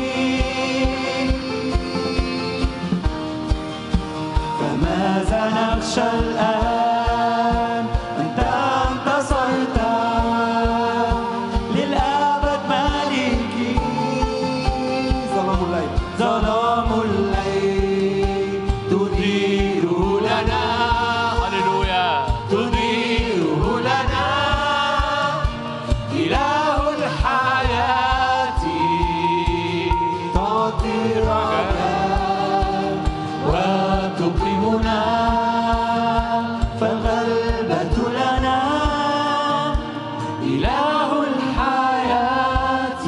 فماذا نخشى الآن أنت انتصرت للأبد مالكي. ظلام الليل ظلام الليل تنيره لنا هللويا تنيره لنا إله الحياة تعطي الرجاء وتقيمنا فالغلبة لنا إله الحياة.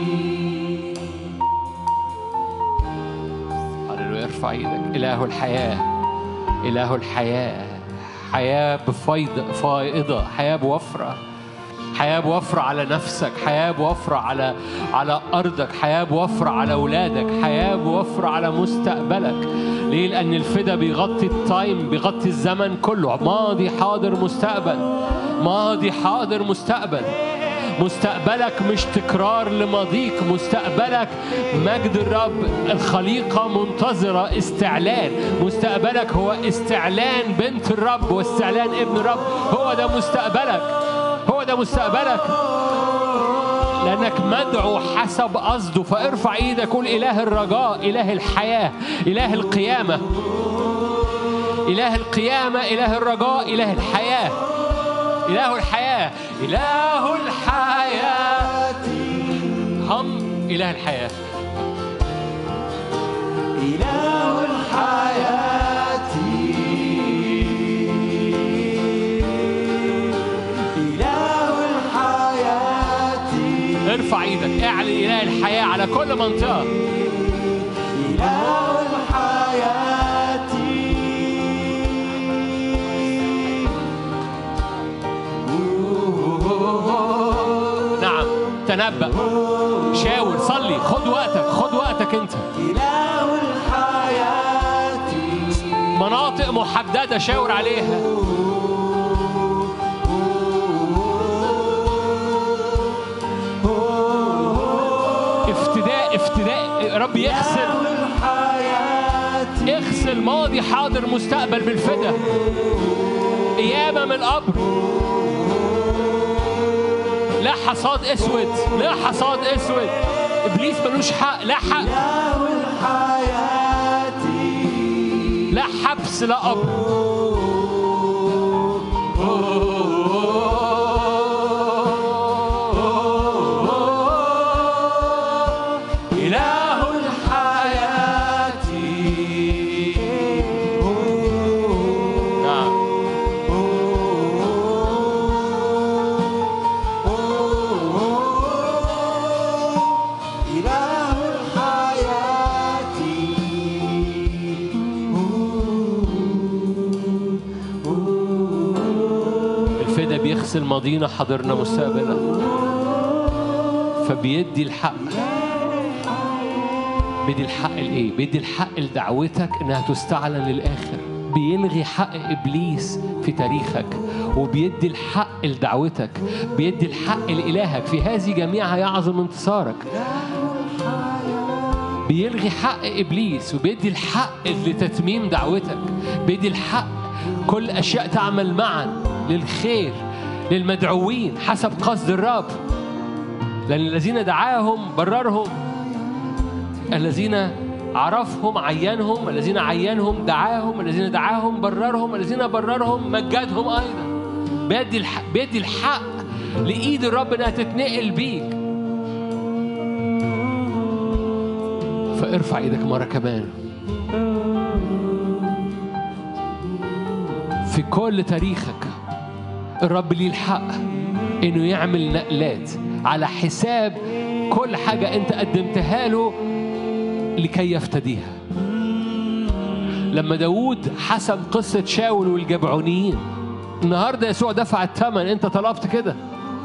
هللويا. ارفع ايدك. إله الحياة، إله الحياة، حياة بفيض فائضة، حياة بوفرة، حياة بوفرة على نفسك، حياة بوفرة على على أرضك، حياة بوفرة على أولادك، حياة بوفرة على مستقبلك. ليه؟ لأن الفدا بيغطي التايم، بيغطي الزمن كله، ماضي حاضر مستقبل، ماضي حاضر مستقبل. مستقبلك مش تكرار لماضيك، مستقبلك مجد الرب. الخليقة منتظرة استعلان، مستقبلك هو استعلان بنت الرب واستعلان ابن الرب. هو ده مستقبلك، هو ده مستقبلك، لأنك مدعو حسب قصده. فارفع ايدك قول إله الرجاء، إله الحياة، إله القيامة، إله القيامة، إله الرجاء، إله الحياة، إله الحياة، إله الحياة. هم إله الحياة، إله الحياة، إله الحياة. ارفع ايدك اعلن إله الحياة على كل منطقة. إله الحياة، Oh تنبأ، شاور، صلي، خد وقتك، خد وقتك أنت. إله الحياة مناطق محددة شاور عليها. افتداء افتداء رب يغسل اغسل ماضي حاضر مستقبل بالفدا. قيامة من القبر. لا حصاد اسود، لا حصاد اسود. ابليس ملوش حق، لا حق، لا حبس، لا قبر. الماضينا حضرنا مستقبلا، فبيدي الحق. بيدي الحق لإيه؟ بيدي الحق لدعوتك إنها تستعلن للآخر. بيلغي حق إبليس في تاريخك، وبيدي الحق لدعوتك. بيدي الحق لإلهك. في هذه جميعها يعظم انتصارك. بيلغي حق إبليس وبيدي الحق لتتميم دعوتك. بيدي الحق. كل أشياء تعمل معا للخير للمدعوين حسب قصد الرب، لأن الذين دعاهم بررهم، الذين عرفهم عينهم، الذين عينهم دعاهم، الذين دعاهم بررهم، الذين بررهم مجدهم أيضا. بيدي الحق، بيدي الحق لإيد الرب إنها تتنقل بيك. فارفع إيدك مرة كمان. في كل تاريخك الرب ليه الحق إنه يعمل نقلات على حساب كل حاجة أنت قدمتها له لكي يفتديها. لما داود حسب قصة شاول والجبعونيين، النهاردة يسوع دفع الثمن. أنت طلبت كده.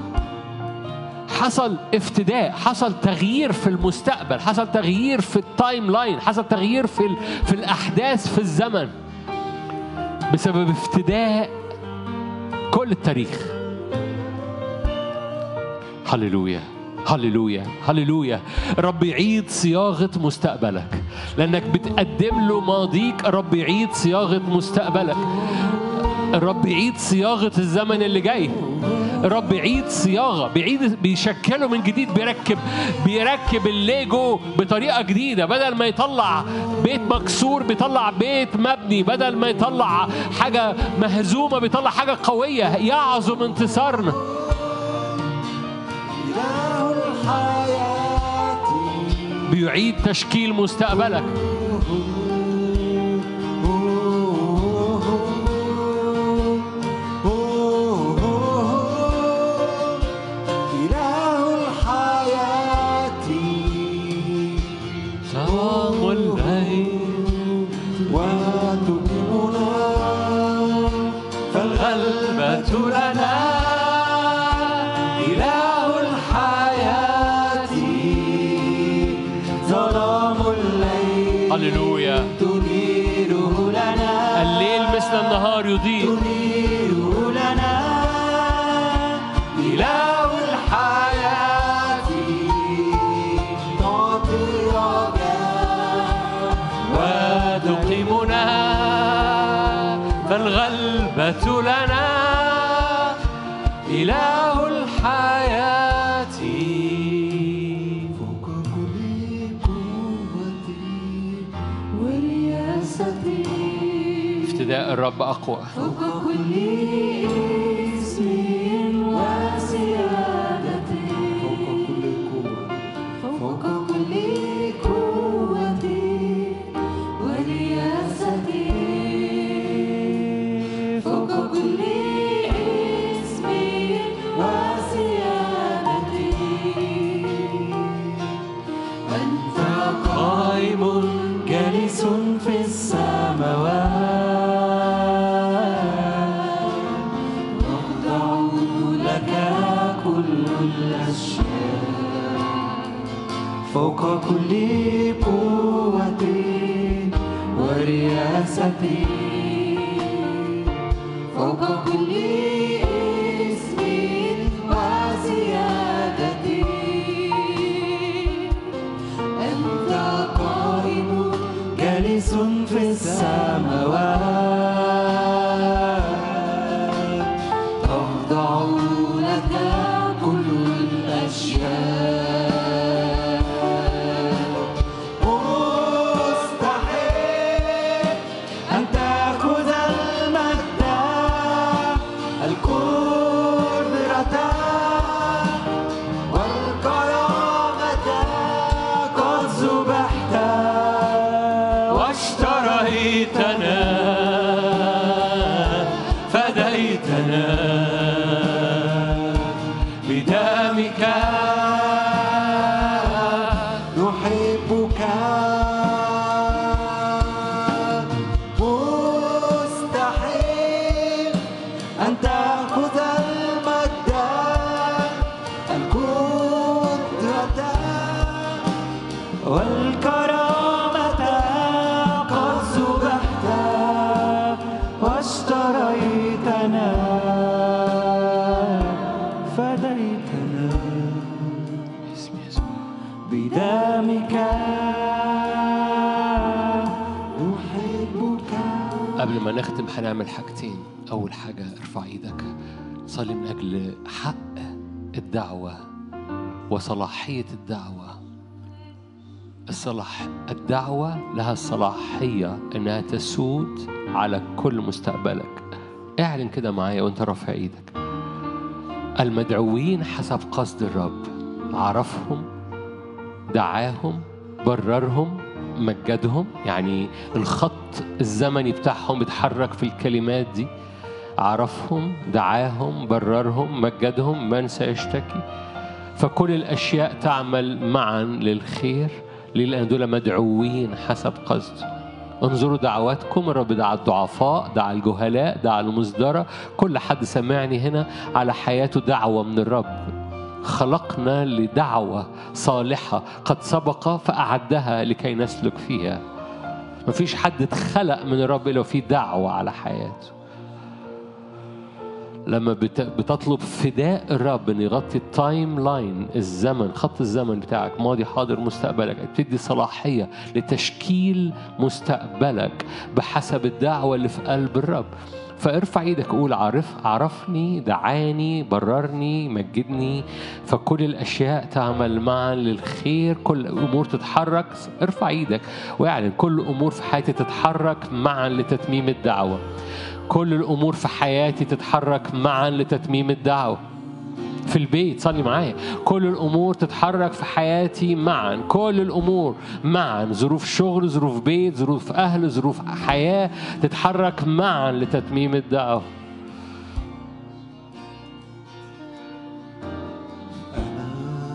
حصل افتداء، حصل تغيير في المستقبل، حصل تغيير في التايم لاين، حصل تغيير في, في الأحداث في الزمن بسبب افتداء كل التاريخ. هللويا هللويا هللويا. الرب يعيد صياغة مستقبلك لأنك بتقدم له ماضيك. الرب يعيد صياغة مستقبلك. الرب يعيد صياغة الزمن اللي جاي. الرب يعيد صياغة، بيعيد، بيشكله من جديد. بيركب بيركب الليجو بطريقة جديدة. بدل ما يطلع بيت مكسور بيطلع بيت مبني. بدل ما يطلع حاجة مهزومة بيطلع حاجة قوية. يعظم انتصارنا. بيعيد تشكيل مستقبلك. النهار يضيء تنير لنا إله الحياة تعطي رجاء وتقيمنا فالغلبة لنا إله الحياة فوق كل قوتي ورياستي. افتداء الرب أقوى. فوق كل اسم وسيادتي. فوق كل قوة ورياستي. فوق كل اسم وسيادتي. أنت قائم جالس في السماوات. الأشياء فوق كل قوة ورياسة، فوق كل اسم وزيادة. أنت قائم جالس في السماوات، تخضع لك كل الأشياء. مستحيل أن تأخذ المجد، القدرة والكرامة، قد ذبحت واشتريتنا، فديتنا بدمك، نحبك. مستحيل أن تأخذ المجد، القدرة والكرامة، قد ذبحت واشتريتنا، فديتنا باسم يسوع. بدمك، نحبك. قبل ما نختم هنعمل حاجتين. أول حاجة ارفع ايدك، صلي من أجل حق الدعوة وصلاحية الدعوة. الصلاح الدعوة لها الصلاحية إنها تسود على كل مستقبلك. اعلن كده معايا وانت رافع ايدك. المدعوين حسب قصد الرب، عرفهم، دعاهم، بررهم، مجدهم. يعني الخط الزمني بتاعهم بيتحرك في الكلمات دي. عرفهم، دعاهم، بررهم، مجدهم. من سيشتكي؟ فكل الأشياء تعمل معا للخير، لأن دول مدعوين حسب قصد. انظروا دعواتكم، الرب دعا الضعفاء، دعا الجهلاء، دعا المصدرة. كل حد سمعني هنا على حياته دعوة من الرب. خلقنا لدعوة صالحة قد سبق فأعدها لكي نسلك فيها. مفيش حد اتخلق من الرب إلا في دعوة على حياته. لما بتطلب فداء الرب ان يغطي التايم لاين، الزمن، خط الزمن بتاعك، ماضي حاضر مستقبلك، بتدي صلاحية لتشكيل مستقبلك بحسب الدعوة اللي في قلب الرب. فارفع ايدك، قول عرف عرفني، دعاني، بررني، مجدني، فكل الاشياء تعمل معا للخير. كل امور تتحرك. ارفع ايدك واعلن كل امور في حياتي تتحرك معا لتتميم الدعوة. كل الأمور في حياتي تتحرك معا لتتميم الدعوة. في البيت صلي معايا، كل الأمور تتحرك في حياتي معا، كل الأمور معا، ظروف شغل، ظروف بيت، ظروف أهل، ظروف حياة، تتحرك معا لتتميم الدعوة. أنا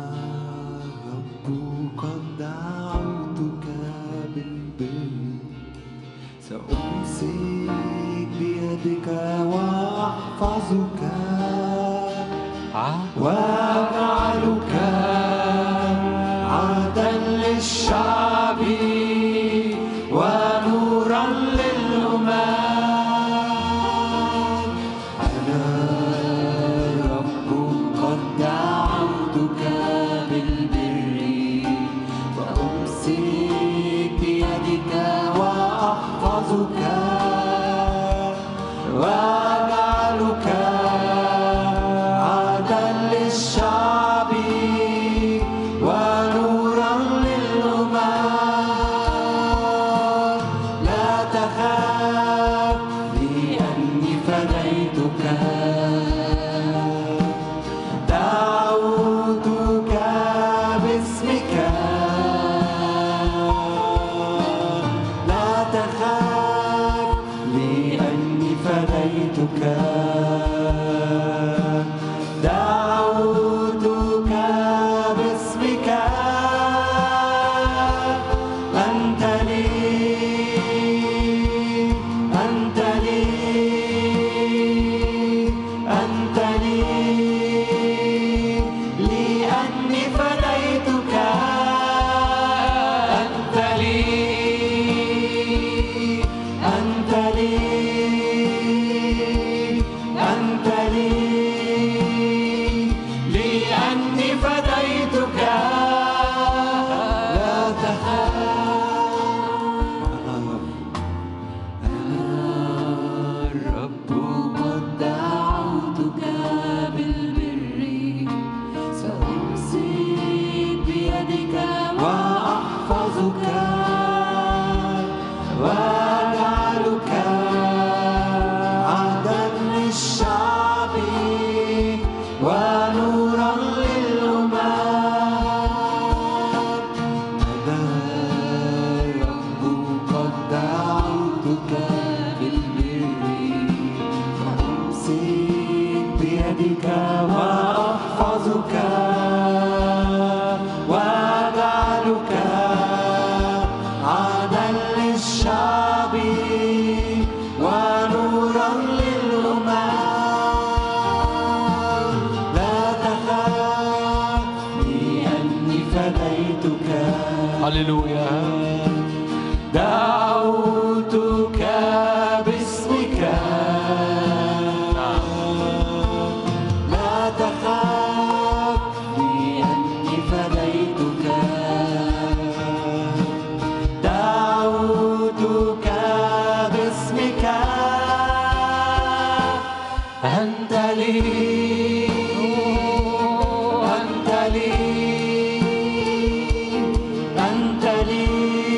رب قد دعوتك بالبر، سأمسك بيدك وأحفظك وأجعلك عهدا للشعب ونورا للأمم. أنا رب قد دعوتك بالبر، وأمسك بيدك وأحفظك وأجعلك عهدا للشعب ونورا للأمم. لا تخاف لأني فديتك، دعوتك باسمك. لا تخاف لأني فديتك، دعوتك باسمك. أنت لي، أنت لي، أنت لي، لأني فديتك، واجعلك عهدا للشعب ونورا للأمم. هذا الرب قد دعوتك بالبر فأمسك بيدك وأحفظك واجعلك عهدا للشعب ونورا للأمم. لا تخاف لأني فديتك. هللويا. دعوتك باسمك. لا تخاف لأني فديتك. دعوتك باسمك. أنت لي أنت لي أنت لي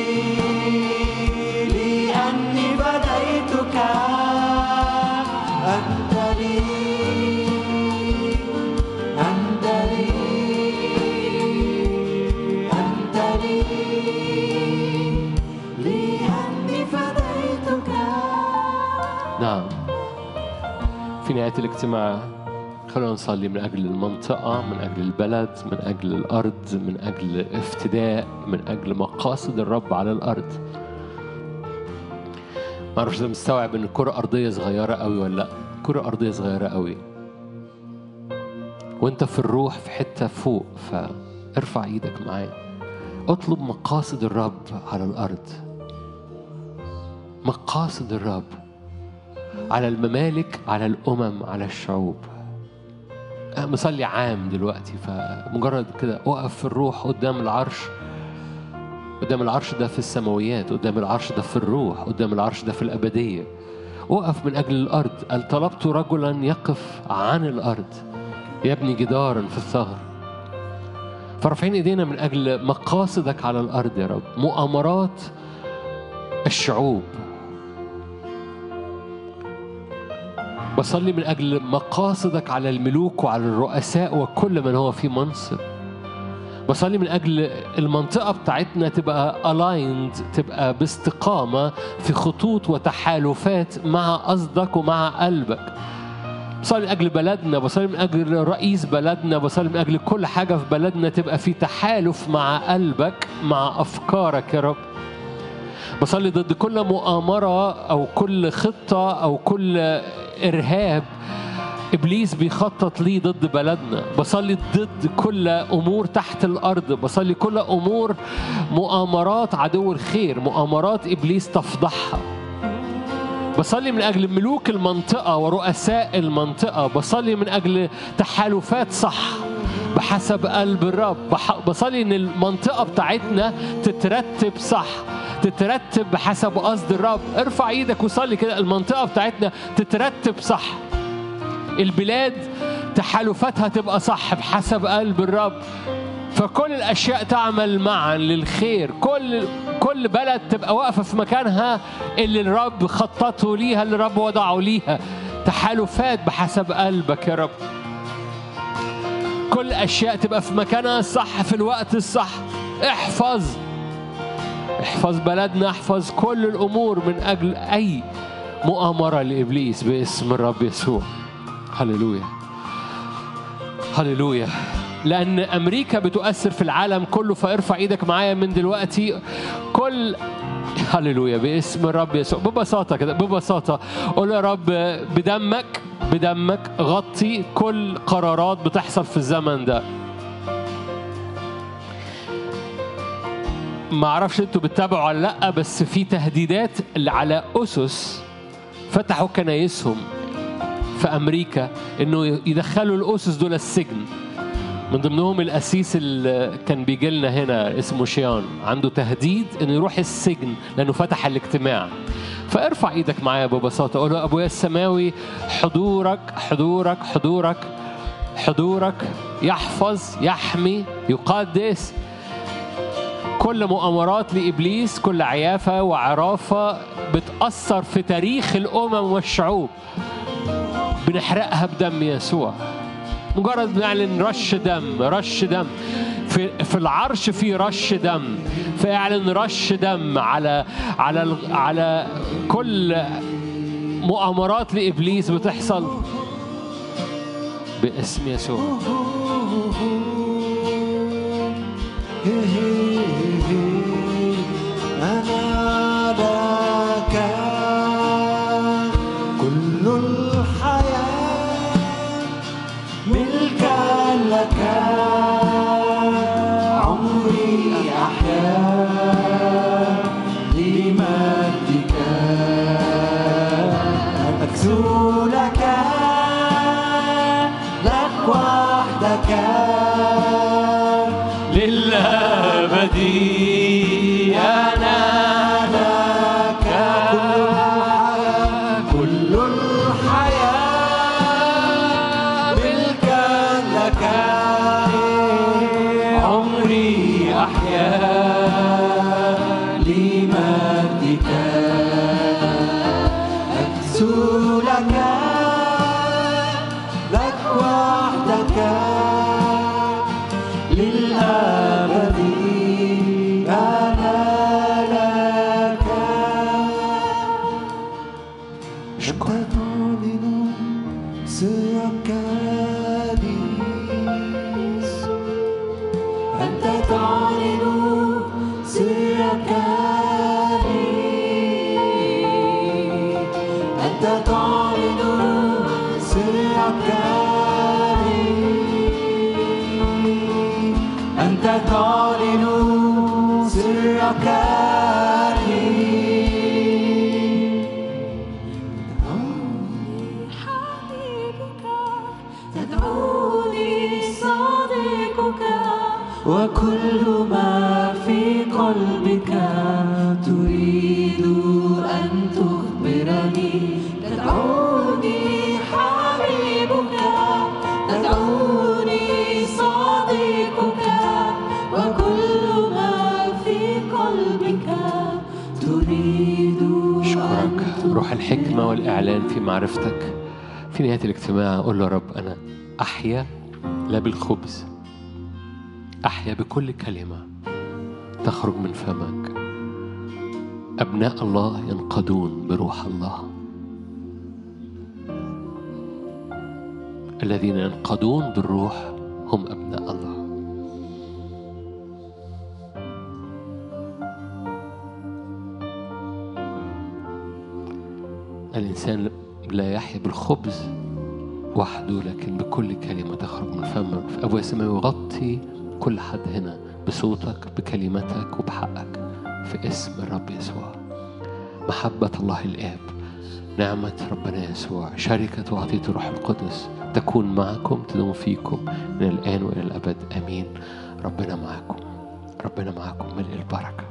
لأني بديتك. أنت لي أنت لي أنت لي لأني فديتك. نعم. في نهاية الاجتماع خلونا نصلي من أجل المنطقة، من أجل البلد، من أجل الأرض، من أجل افتداء، من أجل مقاصد الرب على الأرض. ما أعرفش إذا مستوعب إن الكرة أرضية صغيرة قوي ولا لأ. كرة أرضية صغيرة قوي وأنت في الروح في حتة فوق، فارفع إيدك معايا اطلب مقاصد الرب على الأرض. مقاصد الرب على الممالك، على الأمم، على الشعوب. أنا مصلي عام دلوقتي، فمجرد كده أقف في الروح قدام العرش. قدام العرش ده في السماويات، قدام العرش ده في الروح، قدام العرش ده في الأبدية. أقف من أجل الأرض. قال طلبت رجلا يقف عن الأرض يبني جدارا في الثغر. فرافعين إيدينا من أجل مقاصدك على الأرض يا رب. مؤامرات الشعوب، بصلي من أجل مقاصدك على الملوك وعلى الرؤساء وكل من هو في منصب. بصلي من أجل المنطقة بتاعتنا تبقى aligned، تبقى باستقامة في خطوط وتحالفات مع قصدك ومع قلبك. بصلي من أجل بلدنا، بصلي من أجل رئيس بلدنا، بصلي من أجل كل حاجة في بلدنا تبقى في تحالف مع قلبك، مع أفكارك يا رب. بصلي ضد كل مؤامرة أو كل خطة أو كل إرهاب إبليس بيخطط ليه ضد بلدنا. بصلي ضد كل أمور تحت الأرض. بصلي كل أمور مؤامرات عدو الخير، مؤامرات إبليس تفضحها. بصلي من أجل ملوك المنطقة ورؤساء المنطقة. بصلي من أجل تحالفات صح بحسب قلب الرب. بصلي إن المنطقة بتاعتنا تترتب صح، تترتب بحسب قصد الرب. ارفع ايدك وصلي كده. المنطقة بتاعتنا تترتب صح، البلاد تحالفاتها تبقى صح بحسب قلب الرب. فكل الأشياء تعمل معا للخير. كل كل بلد تبقى واقفة في مكانها اللي الرب خططه ليها، اللي الرب وضعه ليها. تحالفات بحسب قلبك يا رب. كل أشياء تبقى في مكانها الصح في الوقت الصح. احفظ احفظ بلدنا، احفظ كل الأمور من أجل أي مؤامرة لإبليس باسم الرب يسوع. هللويا هللويا. لأن أمريكا بتؤثر في العالم كله، فارفع إيدك معايا من دلوقتي. كل هللويا باسم الرب يسوع. ببساطة كده، ببساطة قول يا رب بدمك بدمك غطي كل قرارات بتحصل في الزمن ده. ما أعرفش أنتوا بتتابعوا ولا لأ، بس في تهديدات على أسس فتحوا كنايسهم في أمريكا إنه يدخلوا الأسس دول السجن. من ضمنهم الأسيس اللي كان بيجي لنا هنا اسمه شيان، عنده تهديد إنه يروح السجن لأنه فتح الاجتماع. فارفع إيدك معايا ببساطة، قول له أبويا السماوي، حضورك حضورك حضورك حضورك يحفظ، يحمي، يقدس كل مؤامرات لإبليس، كل عيافة وعرافة بتأثر في تاريخ الأمم والشعوب بنحرقها بدم يسوع. مجرد بنعلن رش دم، رش دم في في العرش، في رش دم، فاعلن رش دم على على على كل مؤامرات لإبليس بتحصل باسم يسوع. أنا لك كل الحياة، ملكا لك عمري أحيا لمجدك، أكسو لك لك وحدك للأبد. أنا لك كل الحياة، ملكا لك عمري أحيا لمجدك، أكسو لك لك وحدك للأبد. أنا لك أنت تعلن سرك لي، أنت تعلن سرك لي، أنت تعلن سرك لي، أنت تعلن سرك لي. تدعوني صادقك، وكل ما في قلبك تريد أن تخبرني. تدعوني حبيبك، تدعوني صادقك، وكل ما في قلبك تريد. أشكرك روح الحكمة والإعلان في معرفتك. في نهاية الاجتماع أقول له يا رب أنا أحيا لا بالخبز، أحيا بكل كلمة تخرج من فمك. أبناء الله ينقضون بروح الله، الذين ينقضون بالروح هم أبناء الله. الإنسان لا يحيا بالخبز وحده، لكن بكل كلمة تخرج من فمك. أبويا السماوي يغطي كل حد هنا بصوتك، بكلمتك، وبحقك في اسم الرب يسوع. محبة الله الآب، نعمة ربنا يسوع، شركة وعطية الروح القدس تكون معكم، تدوم فيكم من الآن وإلى الأبد. آمين. ربنا معكم، ربنا معكم ملء البركة.